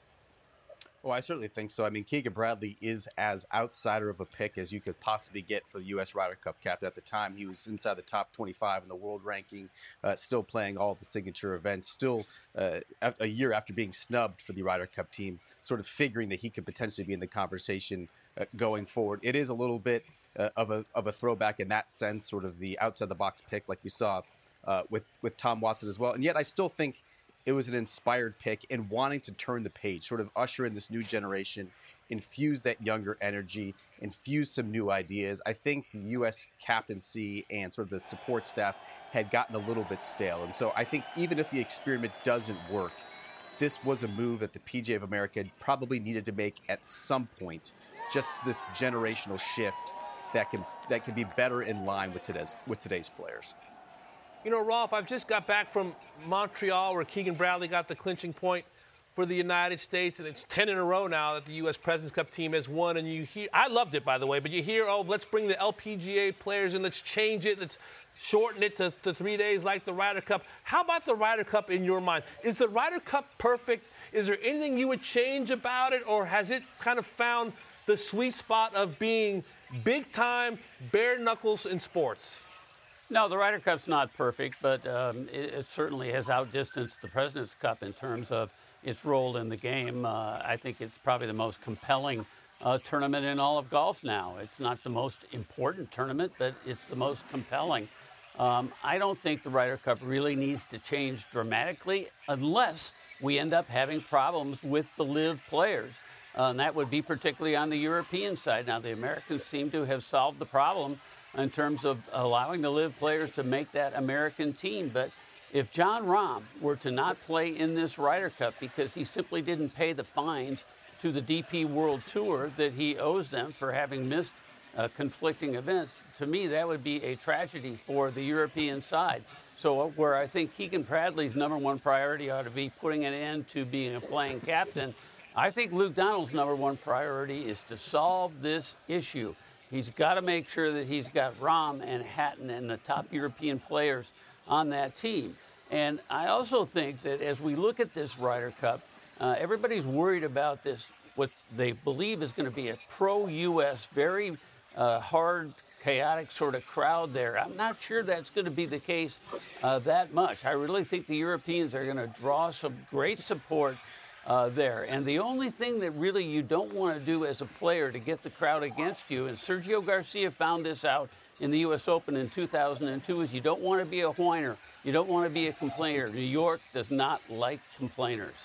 G: Oh, I certainly think so. I mean, Keegan Bradley is as outsider of a pick as you could possibly get for the U.S. Ryder Cup captain. At the time, he was inside the top 25 in the world ranking, still playing all of the signature events, still a year after being snubbed for the Ryder Cup team, sort of figuring that he could potentially be in the conversation going forward. It is a little bit of a throwback in that sense, sort of the outside-the-box pick like we saw with Tom Watson as well. And yet I still think it was an inspired pick in wanting to turn the page, sort of usher in this new generation, infuse that younger energy, infuse some new ideas. I think the U.S. captaincy and sort of the support staff had gotten a little bit stale. And so I think even if the experiment doesn't work, this was a move that the PGA of America probably needed to make at some point, just this generational shift that can be better in line with today's players.
A: You know, Rolf, I've just got back from Montreal where Keegan Bradley got the clinching point for the United States, and it's 10 in a row now that the U.S. President's Cup team has won. And you hear, I loved it, by the way, but you hear, oh, let's bring the LPGA players and let's change it, let's shorten it to 3 days like the Ryder Cup. How about the Ryder Cup in your mind? Is the Ryder Cup perfect? Is there anything you would change about it, or has it kind of found the sweet spot of being big time, bare knuckles in sports?
E: No, the Ryder Cup's not perfect, but it certainly has outdistanced the President's Cup in terms of its role in the game. I think it's probably the most compelling tournament in all of golf now. It's not the most important tournament, but it's the most compelling. I don't think the Ryder Cup really needs to change dramatically unless we end up having problems with the LIV players. And that would be particularly on the European side. Now, the Americans seem to have solved the problem in terms of allowing the LIV players to make that American team. But if Jon Rahm were to not play in this Ryder Cup because he simply didn't pay the fines to the DP World Tour that he owes them for having missed conflicting events, to me that would be a tragedy for the European side. So where I think Keegan Bradley's number one priority ought to be putting an end to being a playing captain, I think Luke Donald's number one priority is to solve this issue. He's got to make sure that he's got Rahm and Hatton and the top European players on that team. And I also think that as we look at this Ryder Cup, everybody's worried about this, what they believe is going to be a pro-U.S., very hard, chaotic sort of crowd there. I'm not sure that's going to be the case that much. I really think the Europeans are going to draw some great support there. And the only thing that really you don't want to do as a player to get the crowd against you, and Sergio Garcia found this out in the U.S. Open in 2002, is you don't want to be a whiner. You don't want to be a complainer. New York does not like complainers.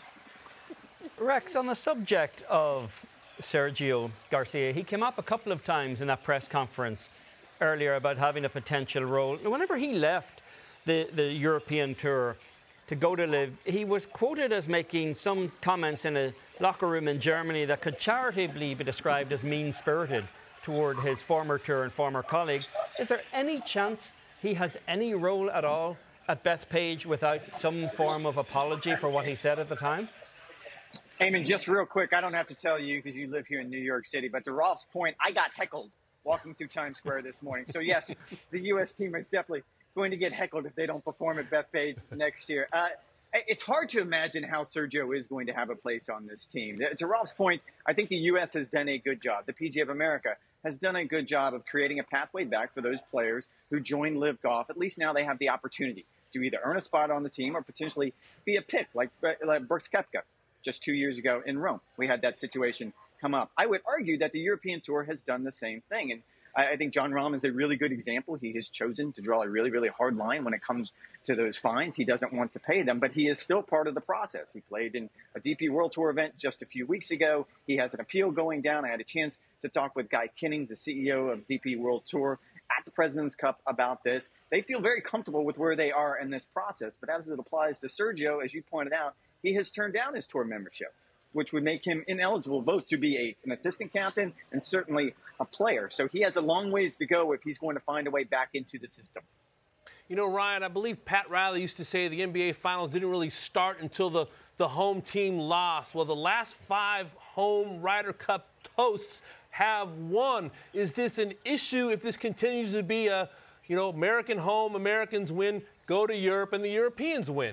B: Rex, on the subject of Sergio Garcia, he came up a couple of times in that press conference earlier about having a potential role. Whenever he left the European Tour to go to live, he was quoted as making some comments in a locker room in Germany that could charitably be described as mean-spirited toward his former tour and former colleagues. Is there any chance he has any role at all at Bethpage without some form of apology for what he said at the time?
F: Eamon, just real quick, I don't have to tell you because you live here in New York City, but to Rolf's point, I got heckled walking through Times Square this morning. So, yes, the U.S. team is definitely going to get heckled if they don't perform at Bethpage next year. It's hard to imagine how Sergio is going to have a place on this team. To Rolf's point, I think the U.S. has done a good job. The PGA of America has done a good job of creating a pathway back for those players who join Live Golf. At least now they have the opportunity to either earn a spot on the team or potentially be a pick like Brooks Koepka. Just 2 years ago in Rome, we had that situation come up. I would argue that the European Tour has done the same thing. And I think Jon Rahm is a really good example. He has chosen to draw a really, really hard line when it comes to those fines. He doesn't want to pay them, but he is still part of the process. He played in a DP World Tour event just a few weeks ago. He has an appeal going down. I had a chance to talk with Guy Kinnings, the CEO of DP World Tour, at the President's Cup about this. They feel very comfortable with where they are in this process. But as it applies to Sergio, as you pointed out, he has turned down his tour membership, which would make him ineligible both to be an assistant captain and certainly a player. So he has a long ways to go if he's going to find a way back into the system.
A: You know, Ryan, I believe Pat Riley used to say the NBA Finals didn't really start until the home team lost. Well, the last 5 home Ryder Cup hosts have won. Is this an issue if this continues to be a, American home, Americans win, go to Europe, and the Europeans win?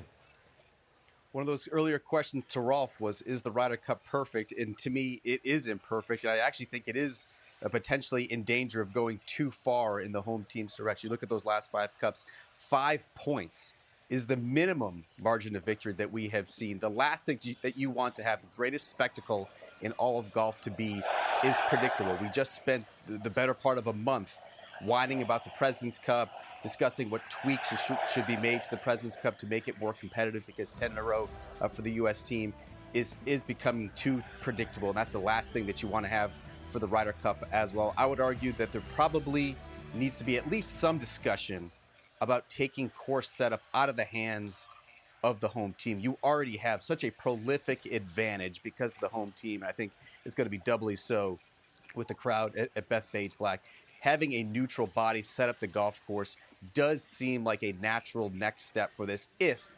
G: One of those earlier questions to Rolf was, is the Ryder Cup perfect? And to me, it is imperfect. And I actually think it is potentially in danger of going too far in the home team's direction. You look at those last 5 cups, 5 points is the minimum margin of victory that we have seen. The last thing that you want to have, the greatest spectacle in all of golf to be, is predictable. We just spent the better part of a month whining about the President's Cup, discussing what tweaks should be made to the President's Cup to make it more competitive, because 10 in a row for the U.S. team is becoming too predictable. And that's the last thing that you want to have for the Ryder Cup as well. I would argue that there probably needs to be at least some discussion about taking course setup out of the hands of the home team. You already have such a prolific advantage because of the home team. I think it's going to be doubly so with the crowd at Bethpage Black. Having a neutral body set up the golf course does seem like a natural next step for this if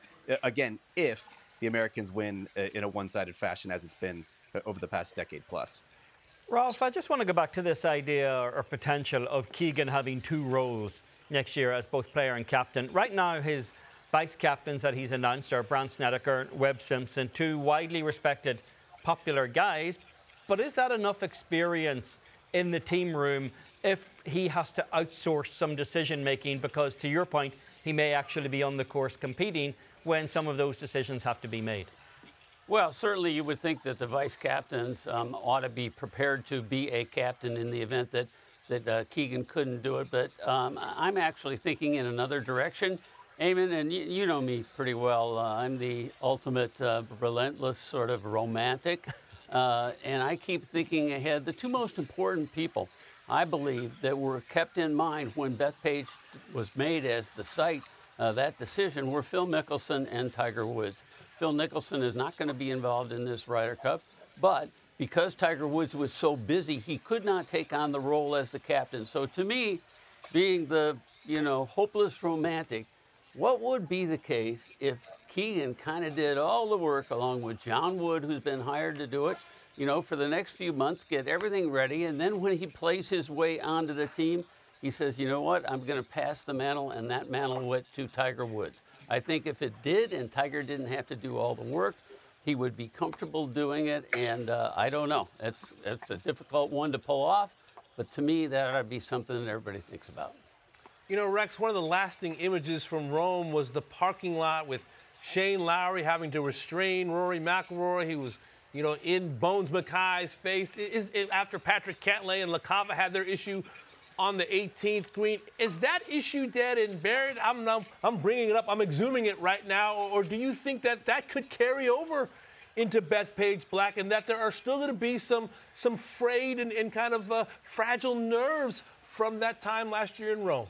G: the Americans win in a one-sided fashion as it's been over the past decade plus.
B: Rolf, I just want to go back to this idea or potential of Keegan having 2 roles next year as both player and captain. Right now, his vice captains that he's announced are Brandt Snedeker, Webb Simpson, 2 widely respected, popular guys. But is that enough experience in the team room if he has to outsource some decision-making? Because, to your point, he may actually be on the course competing when some of those decisions have to be made.
E: Well, certainly you would think that the vice captains ought to be prepared to be a captain in the event that Keegan couldn't do it. But I'm actually thinking in another direction. Eamon, and you know me pretty well. I'm the ultimate relentless sort of romantic. And I keep thinking ahead. The 2 most important people, I believe, that were kept in mind when Bethpage was made as the site, that decision, were Phil Mickelson and Tiger Woods. Phil Mickelson is not going to be involved in this Ryder Cup, but because Tiger Woods was so busy, he could not take on the role as the captain. So to me, being the, hopeless romantic, what would be the case if Keegan kind of did all the work along with John Wood, who's been hired to do it, for the next few months, get everything ready, and then when he plays his way onto the team, he says, you know what, I'm going to pass the mantle, and that mantle went to Tiger Woods. I think if it did and Tiger didn't have to do all the work, he would be comfortable doing it, and I don't know. It's a difficult one to pull off, but to me, that ought to be something that everybody thinks about.
A: Rex, one of the lasting images from Rome was the parking lot with Shane Lowry having to restrain Rory McIlroy. He was, in Bones Mackay's face. After Patrick Cantlay and LaCava had their issue on the 18th green. Is that issue dead and buried? I'm bringing it up. I'm exhuming it right now. Or do you think that could carry over into Bethpage Black, and that there are still going to be some frayed and kind of fragile nerves from that time last year in Rome?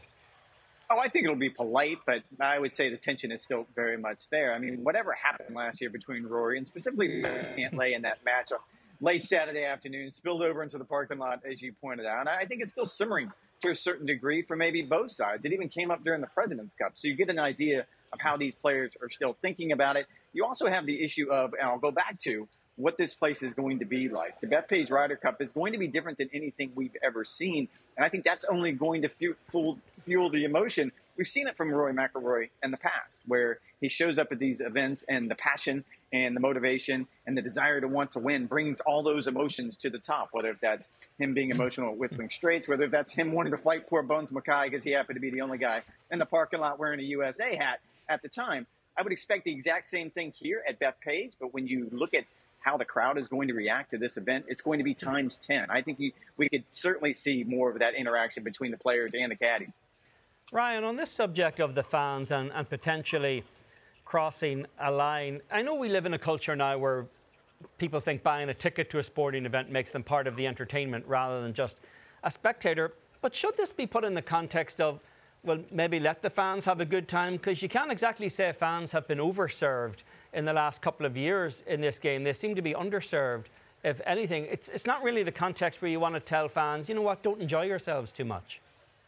F: Oh, I think it'll be polite, but I would say the tension is still very much there. I mean, whatever happened last year between Rory and specifically Cantlay in that match on late Saturday afternoon spilled over into the parking lot, as you pointed out. And I think it's still simmering to a certain degree for maybe both sides. It even came up during the President's Cup. So you get an idea of how these players are still thinking about it. You also have the issue of, and I'll go back to, what this place is going to be like. The Bethpage Ryder Cup is going to be different than anything we've ever seen. And I think that's only going to fuel the emotion. We've seen it from Rory McIlroy in the past, where he shows up at these events and the passion and the motivation and the desire to want to win brings all those emotions to the top, whether that's him being emotional at Whistling Straits, whether that's him wanting to fight poor Bones Mackay because he happened to be the only guy in the parking lot wearing a USA hat at the time. I would expect the exact same thing here at Bethpage, but when you look at how the crowd is going to react to this event, it's going to be times 10. I think we could certainly see more of that interaction between the players and the caddies.
B: Ryan, on this subject of the fans and potentially crossing a line, I know we live in a culture now where people think buying a ticket to a sporting event makes them part of the entertainment rather than just a spectator. But should this be put in the context of, well, maybe let the fans have a good time? Because you can't exactly say fans have been overserved in the last couple of years in this game. They seem to be underserved. If anything, it's not really the context where you want to tell fans, you know what, don't enjoy yourselves too much.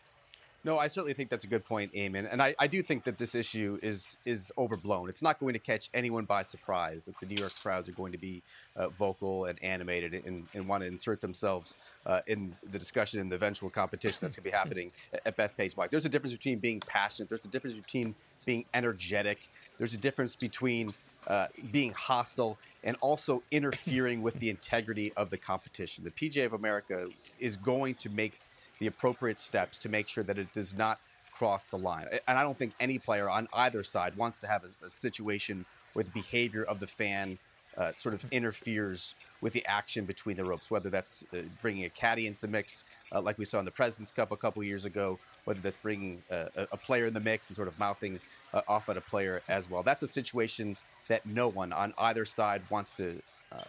G: No, I certainly think that's a good point, Eamon. And I do think that this issue is overblown. It's not going to catch anyone by surprise that the New York crowds are going to be vocal and animated and want to insert themselves in the discussion and the eventual competition that's going to be happening at Bethpage Black. There's a difference between being passionate. There's a difference between being energetic. There's a difference between being hostile and also interfering with the integrity of the competition. The PGA of America is going to make the appropriate steps to make sure that it does not cross the line. And I don't think any player on either side wants to have a situation where the behavior of the fan sort of interferes with the action between the ropes, whether that's bringing a caddy into the mix, like we saw in the President's Cup a couple years ago, whether that's bringing a player in the mix and sort of mouthing off at a player as well. That's a situation that no one on either side wants to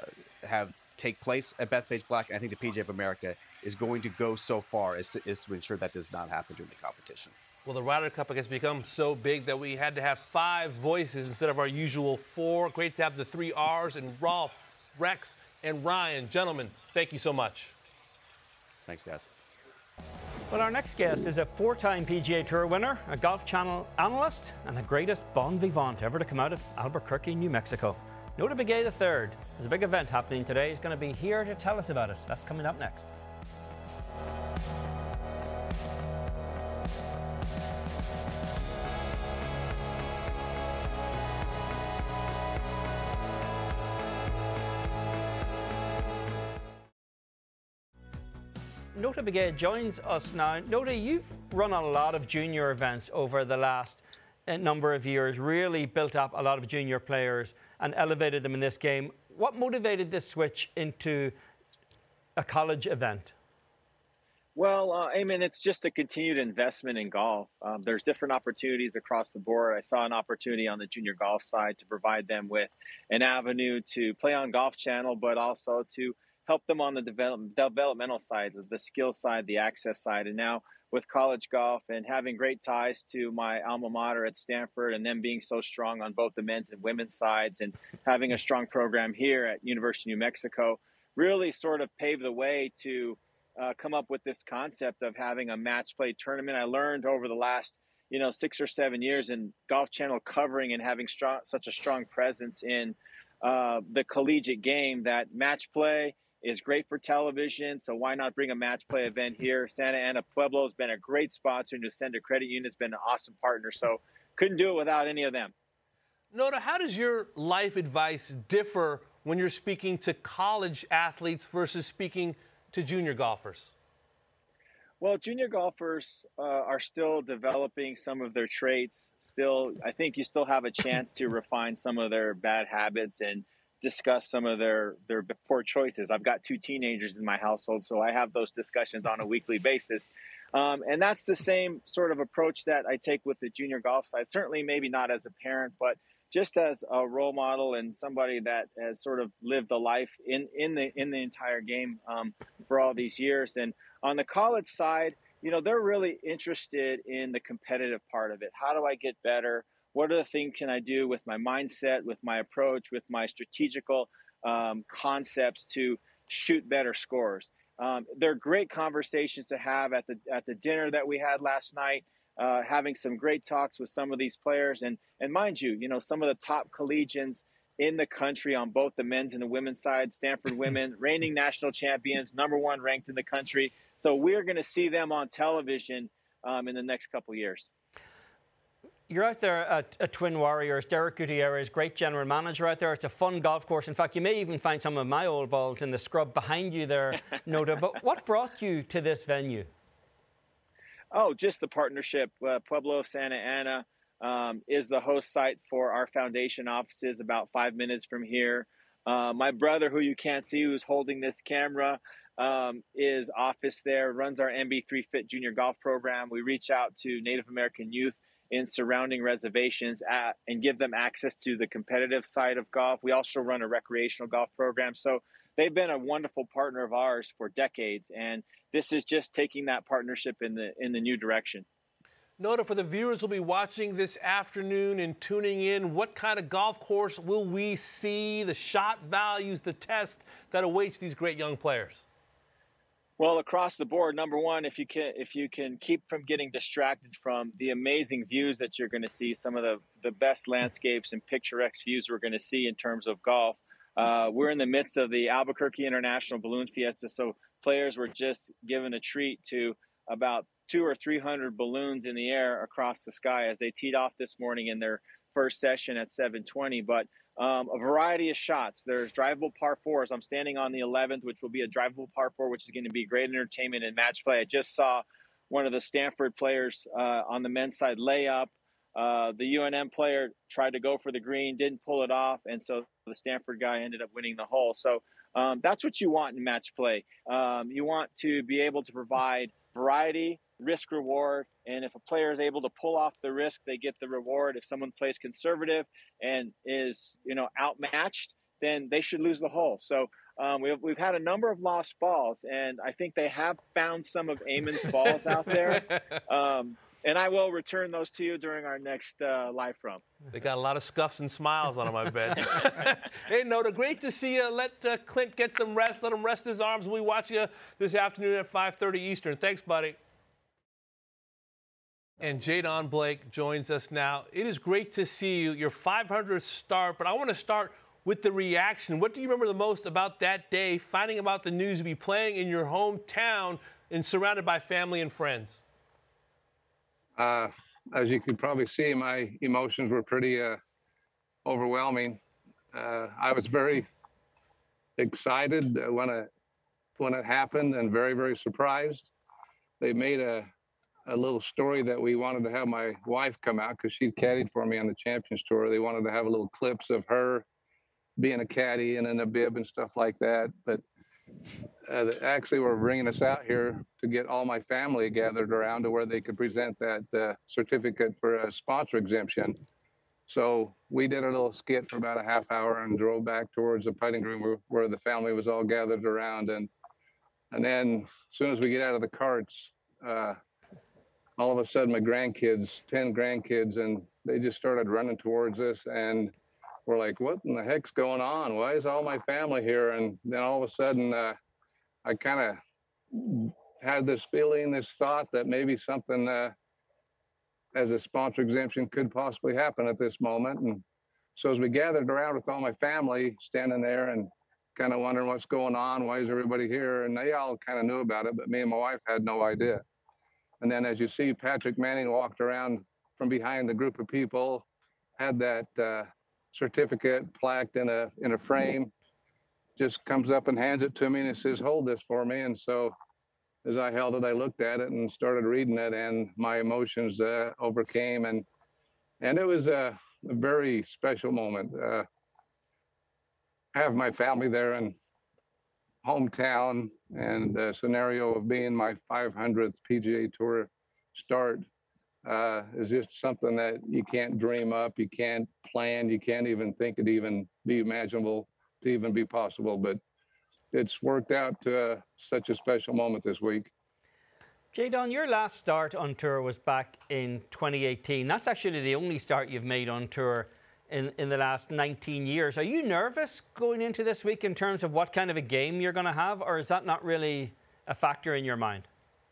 G: have take place at Bethpage Black. And I think the PGA of America is going to go so far as to ensure that does not happen during the competition.
A: Well, the Ryder Cup has become so big that we had to have 5 voices instead of our usual 4. Great to have the 3 R's and Rolf, Rex, and Ryan. Gentlemen, thank you so much.
G: Thanks, guys.
B: Well, our next guest is a 4-time PGA Tour winner, a Golf Channel analyst, and the greatest bon vivant ever to come out of Albuquerque, New Mexico. Notah Begay III. There's a big event happening today. He's going to be here to tell us about it. That's coming up next. Notah Begay joins us now. Notah, you've run a lot of junior events over the last number of years, really built up a lot of junior players and elevated them in this game. What motivated this switch into a college event?
H: Well, Eamon, it's just a continued investment in golf. There's different opportunities across the board. I saw an opportunity on the junior golf side to provide them with an avenue to play on Golf Channel, but also to help them on the developmental side, the skill side, the access side. And now with college golf and having great ties to my alma mater at Stanford and them being so strong on both the men's and women's sides and having a strong program here at University of New Mexico really sort of paved the way to come up with this concept of having a match play tournament. I learned over the last 6 or 7 years in Golf Channel covering and having such a strong presence in the collegiate game that match play is great for television, so why not bring a match play event here? Santa Ana Pueblo has been a great sponsor. Nusenda Credit Union's been an awesome partner, so couldn't do it without any of them.
A: Notah, how does your life advice differ when you're speaking to college athletes versus speaking to junior golfers?
H: Well, junior golfers are still developing some of their traits. Still, I think you still have a chance to refine some of their bad habits and discuss some of their poor choices. I've got two teenagers in my household, so I have those discussions on a weekly basis. And that's the same sort of approach that I take with the junior golf side. Certainly, maybe not as a parent, but just as a role model and somebody that has sort of lived a life in the entire game for all these years. And on the college side, they're really interested in the competitive part of it. How do I get better? What are the things can I do with my mindset, with my approach, with my strategical concepts to shoot better scores? They're great conversations to have at the dinner that we had last night. Having some great talks with some of these players, and mind you, some of the top collegians in the country on both the men's and the women's side. Stanford women, reigning national champions, #1 ranked in the country. So we're going to see them on television in the next couple of years.
B: You're out there at Twin Warriors. Derek Gutierrez, great general manager out there. It's a fun golf course. In fact, you may even find some of my old balls in the scrub behind you there, Notah. But what brought you to this venue?
H: Oh, just the partnership. Pueblo Santa Ana is the host site for our foundation offices about 5 minutes from here. My brother, who you can't see, who's holding this camera, is office there, runs our MB3 Fit Junior Golf Program. We reach out to Native American youth in surrounding reservations and give them access to the competitive side of golf. We also run a recreational golf program. So they've been a wonderful partner of ours for decades. And this is just taking that partnership in the new direction.
A: Notah, for the viewers who'll be watching this afternoon and tuning in, what kind of golf course will we see, the shot values, the test that awaits these great young players?
H: Well, across the board, #1, if you can keep from getting distracted from the amazing views that you're going to see, some of the best landscapes and picturesque views we're going to see in terms of golf. We're in the midst of the Albuquerque International Balloon Fiesta, so players were just given a treat to about 200 or 300 balloons in the air across the sky as they teed off this morning in their first session at 7:20. But a variety of shots. There's drivable par 4s. I'm standing on the 11th, which will be a drivable par 4, which is going to be great entertainment and match play. I just saw one of the Stanford players on the men's side lay up. The UNM player tried to go for the green, didn't pull it off, and so the Stanford guy ended up winning the hole. So that's what you want in match play. You want to be able to provide variety, risk reward, and if a player is able to pull off the risk, they get the reward. If someone plays conservative and is outmatched, then they should lose the hole. So we've had a number of lost balls, and I think they have found some of Eamon's balls out there. And I will return those to you during our next live from.
A: They got a lot of scuffs and smiles on them, I bet. Hey, Notah, great to see you. Let Clint get some rest. Let him rest his arms. We watch you this afternoon at 5:30 Eastern. Thanks, buddy. And Jadon Blake joins us now. It is great to see you. Your 500th start, but I want to start with the reaction. What do you remember the most about that day, finding about the news to be playing in your hometown and surrounded by family and friends?
I: As you could probably see, my emotions were pretty overwhelming. I was very excited when it happened and very, very surprised. They made a little story that we wanted to have my wife come out because she'd caddied for me on the Champions Tour. They wanted to have a little clips of her being a caddy and in a bib and stuff like that. But actually were bringing us out here to get all my family gathered around to where they could present that certificate for a sponsor exemption. So we did a little skit for about a half hour and drove back towards the putting green where the family was all gathered around. And then as soon as we get out of the carts, all of a sudden my grandkids, 10 grandkids, and they just started running towards us. And we're like, what in the heck's going on? Why is all my family here? And then all of a sudden, I kind of had this feeling, this thought that maybe something as a sponsor exemption could possibly happen at this moment. And so as we gathered around with all my family standing there and kind of wondering what's going on, why is everybody here? And they all kind of knew about it, but me and my wife had no idea. And then as you see, Patrick Manning walked around from behind the group of people, had that certificate plaqued in a frame, just comes up and hands it to me and says, hold this for me. And so as I held it, I looked at it and started reading it, and my emotions overcame, and it was a very special moment. I have my family there in hometown, and the scenario of being my 500th PGA Tour start is just something that you can't dream up, you can't plan, you can't even think it even be imaginable to even be possible. But it's worked out to such a special moment this week.
B: J-Don, your last start on tour was back in 2018. That's actually the only start you've made on tour in the last 19 years. Are you nervous going into this week in terms of what kind of a game you're going to have, or is that not really a factor in your mind?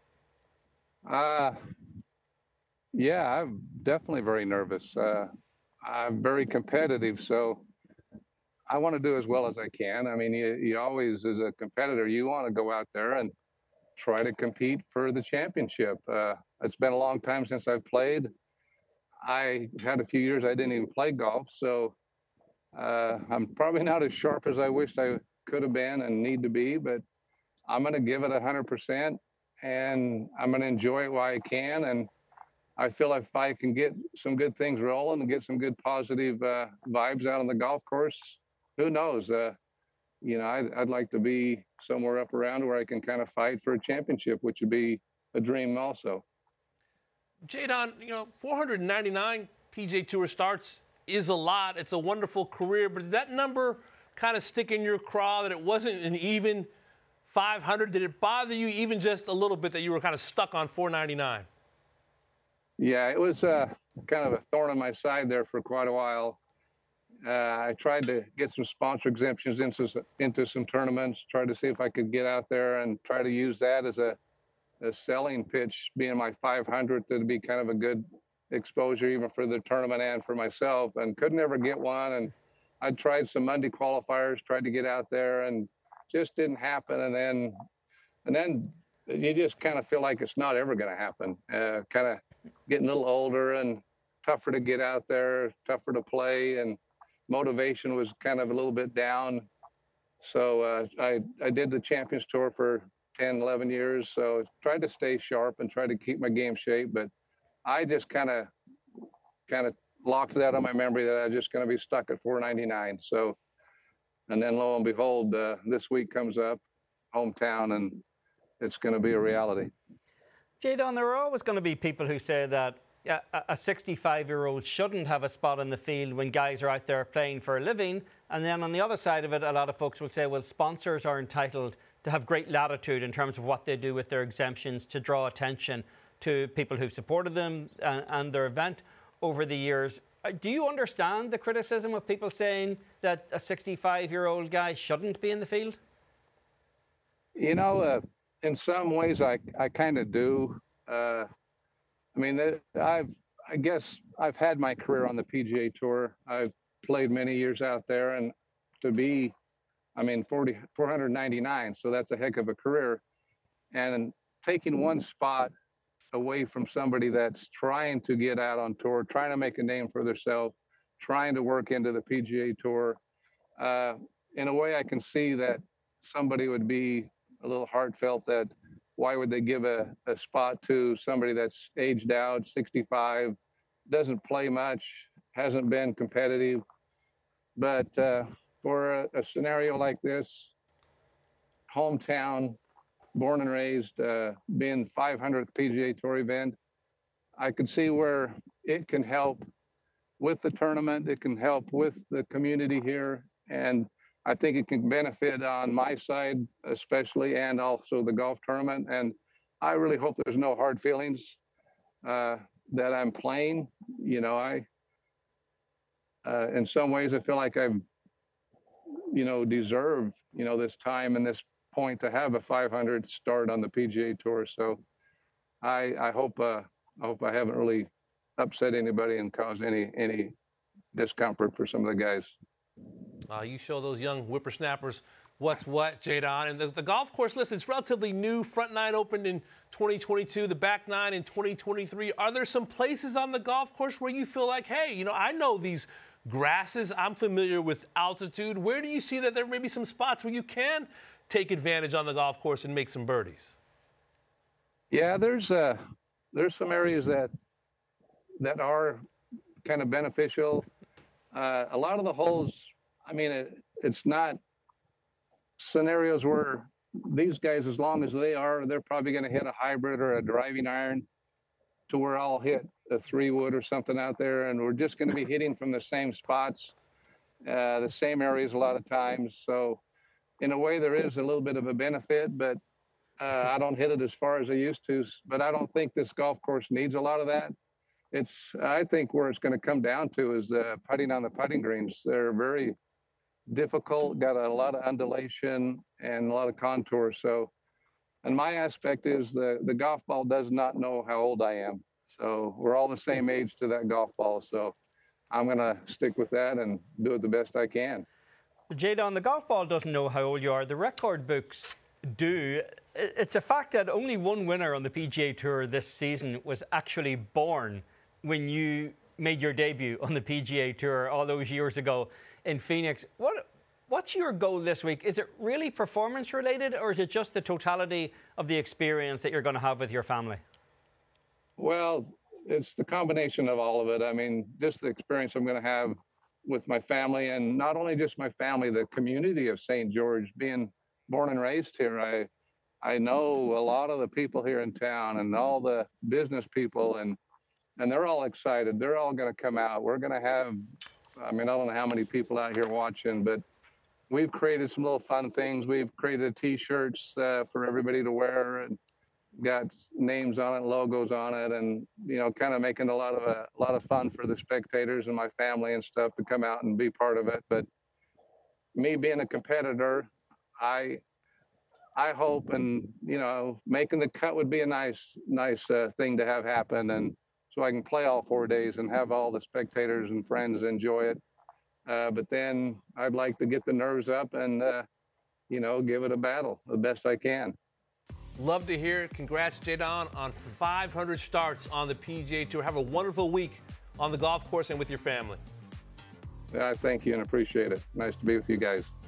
I: Yeah, I'm definitely very nervous. I'm very competitive, so I want to do as well as I can. I mean, you always, as a competitor, you want to go out there and try to compete for the championship. It's been a long time since I've played. I had a few years I didn't even play golf, so I'm probably not as sharp as I wished I could have been and need to be, but I'm going to give it 100%, and I'm going to enjoy it while I can. And I feel like if I can get some good things rolling and get some good positive vibes out on the golf course, who knows? I'd like to be somewhere up around where I can kind of fight for a championship, which would be a dream also.
A: J-Don, 499 PGA Tour starts is a lot. It's a wonderful career, but did that number kind of stick in your craw that it wasn't an even 500? Did it bother you even just a little bit that you were kind of stuck on 499?
I: Yeah, it was kind of a thorn in my side there for quite a while. I tried to get some sponsor exemptions into some tournaments, tried to see if I could get out there and try to use that as a selling pitch, being my 500th, to be kind of a good exposure even for the tournament and for myself, and could never get one. And I tried some Monday qualifiers, tried to get out there, and just didn't happen. And then you just kind of feel like it's not ever going to happen. Kind of getting a little older and tougher to get out there, tougher to play, and motivation was kind of a little bit down. So I did the Champions Tour for 10, 11 years. So tried to stay sharp and try to keep my game shape. But I just kind of locked that on my memory that I was just going to be stuck at 499. So, and then lo and behold, this week comes up, hometown, and it's going to be a reality.
B: J-Don, there are always going to be people who say that a 65-year-old shouldn't have a spot in the field when guys are out there playing for a living. And then on the other side of it, a lot of folks will say, well, sponsors are entitled to have great latitude in terms of what they do with their exemptions to draw attention to people who've supported them and their event over the years. Do you understand the criticism of people saying that a 65-year-old guy shouldn't be in the field?
I: In some ways, I kind of do. I mean, I guess I've had my career on the PGA Tour. I've played many years out there, and to be, 499, so that's a heck of a career. And taking one spot away from somebody that's trying to get out on tour, trying to make a name for themselves, trying to work into the PGA Tour, in a way I can see that somebody would be a little heartfelt that why would they give a spot to somebody that's aged out, 65, doesn't play much, hasn't been competitive. But for a scenario like this, hometown, born and raised, being the 500th PGA Tour event, I could see where it can help with the tournament. It can help with the community here. And I think it can benefit on my side, especially, and also the golf tournament. And I really hope there's no hard feelings that I'm playing. In some ways, I feel like I've, deserve, this time and this point to have a 500 start on the PGA Tour. So I hope I haven't really upset anybody and caused any discomfort for some of the guys.
A: You show those young whippersnappers what's what, J-Don. And the golf course, listen, it's relatively new. Front nine opened in 2022, the back nine in 2023. Are there some places on the golf course where you feel like, hey, I know these grasses, I'm familiar with altitude. Where do you see that there may be some spots where you can take advantage on the golf course and make some birdies?
I: Yeah, there's some areas that are kind of beneficial. A lot of the holes, I mean, it's not scenarios where these guys, as long as they're probably going to hit a hybrid or a driving iron to where I'll hit a 3-wood or something out there, and we're just going to be hitting from the same spots, the same areas a lot of times. So in a way, there is a little bit of a benefit, but I don't hit it as far as I used to. But I don't think this golf course needs a lot of that. I think where it's going to come down to is putting on the putting greens. They're very difficult, got a lot of undulation and a lot of contour. So, and my aspect is the golf ball does not know how old I am. So we're all the same age to that golf ball. So I'm going to stick with that and do it the best I can.
B: J-Don, the golf ball doesn't know how old you are. The record books do. It's a fact that only one winner on the PGA Tour this season was actually born when you made your debut on the PGA Tour all those years ago in Phoenix. What's your goal this week? Is it really performance related, or is it just the totality of the experience that you're going to have with your family?
I: Well, it's the combination of all of it. I mean, just the experience I'm going to have with my family, and not only just my family, the community of St. George. Being born and raised here, I know a lot of the people here in town and all the business people, and they're all excited. They're all going to come out. We're going to have, I mean, I don't know how many people out here watching, but we've created some little fun things. We've created T-shirts for everybody to wear, and got names on it, logos on it, and kind of making a lot of fun for the spectators and my family and stuff to come out and be part of it. But me being a competitor, I hope, and making the cut would be a nice thing to have happen, and so I can play all 4 days and have all the spectators and friends enjoy it. But then I'd like to get the nerves up and give it a battle the best I can.
A: Love to hear it. Congrats, J-Don, on 500 starts on the PGA Tour. Have a wonderful week on the golf course and with your family.
I: Thank you and appreciate it. Nice to be with you guys.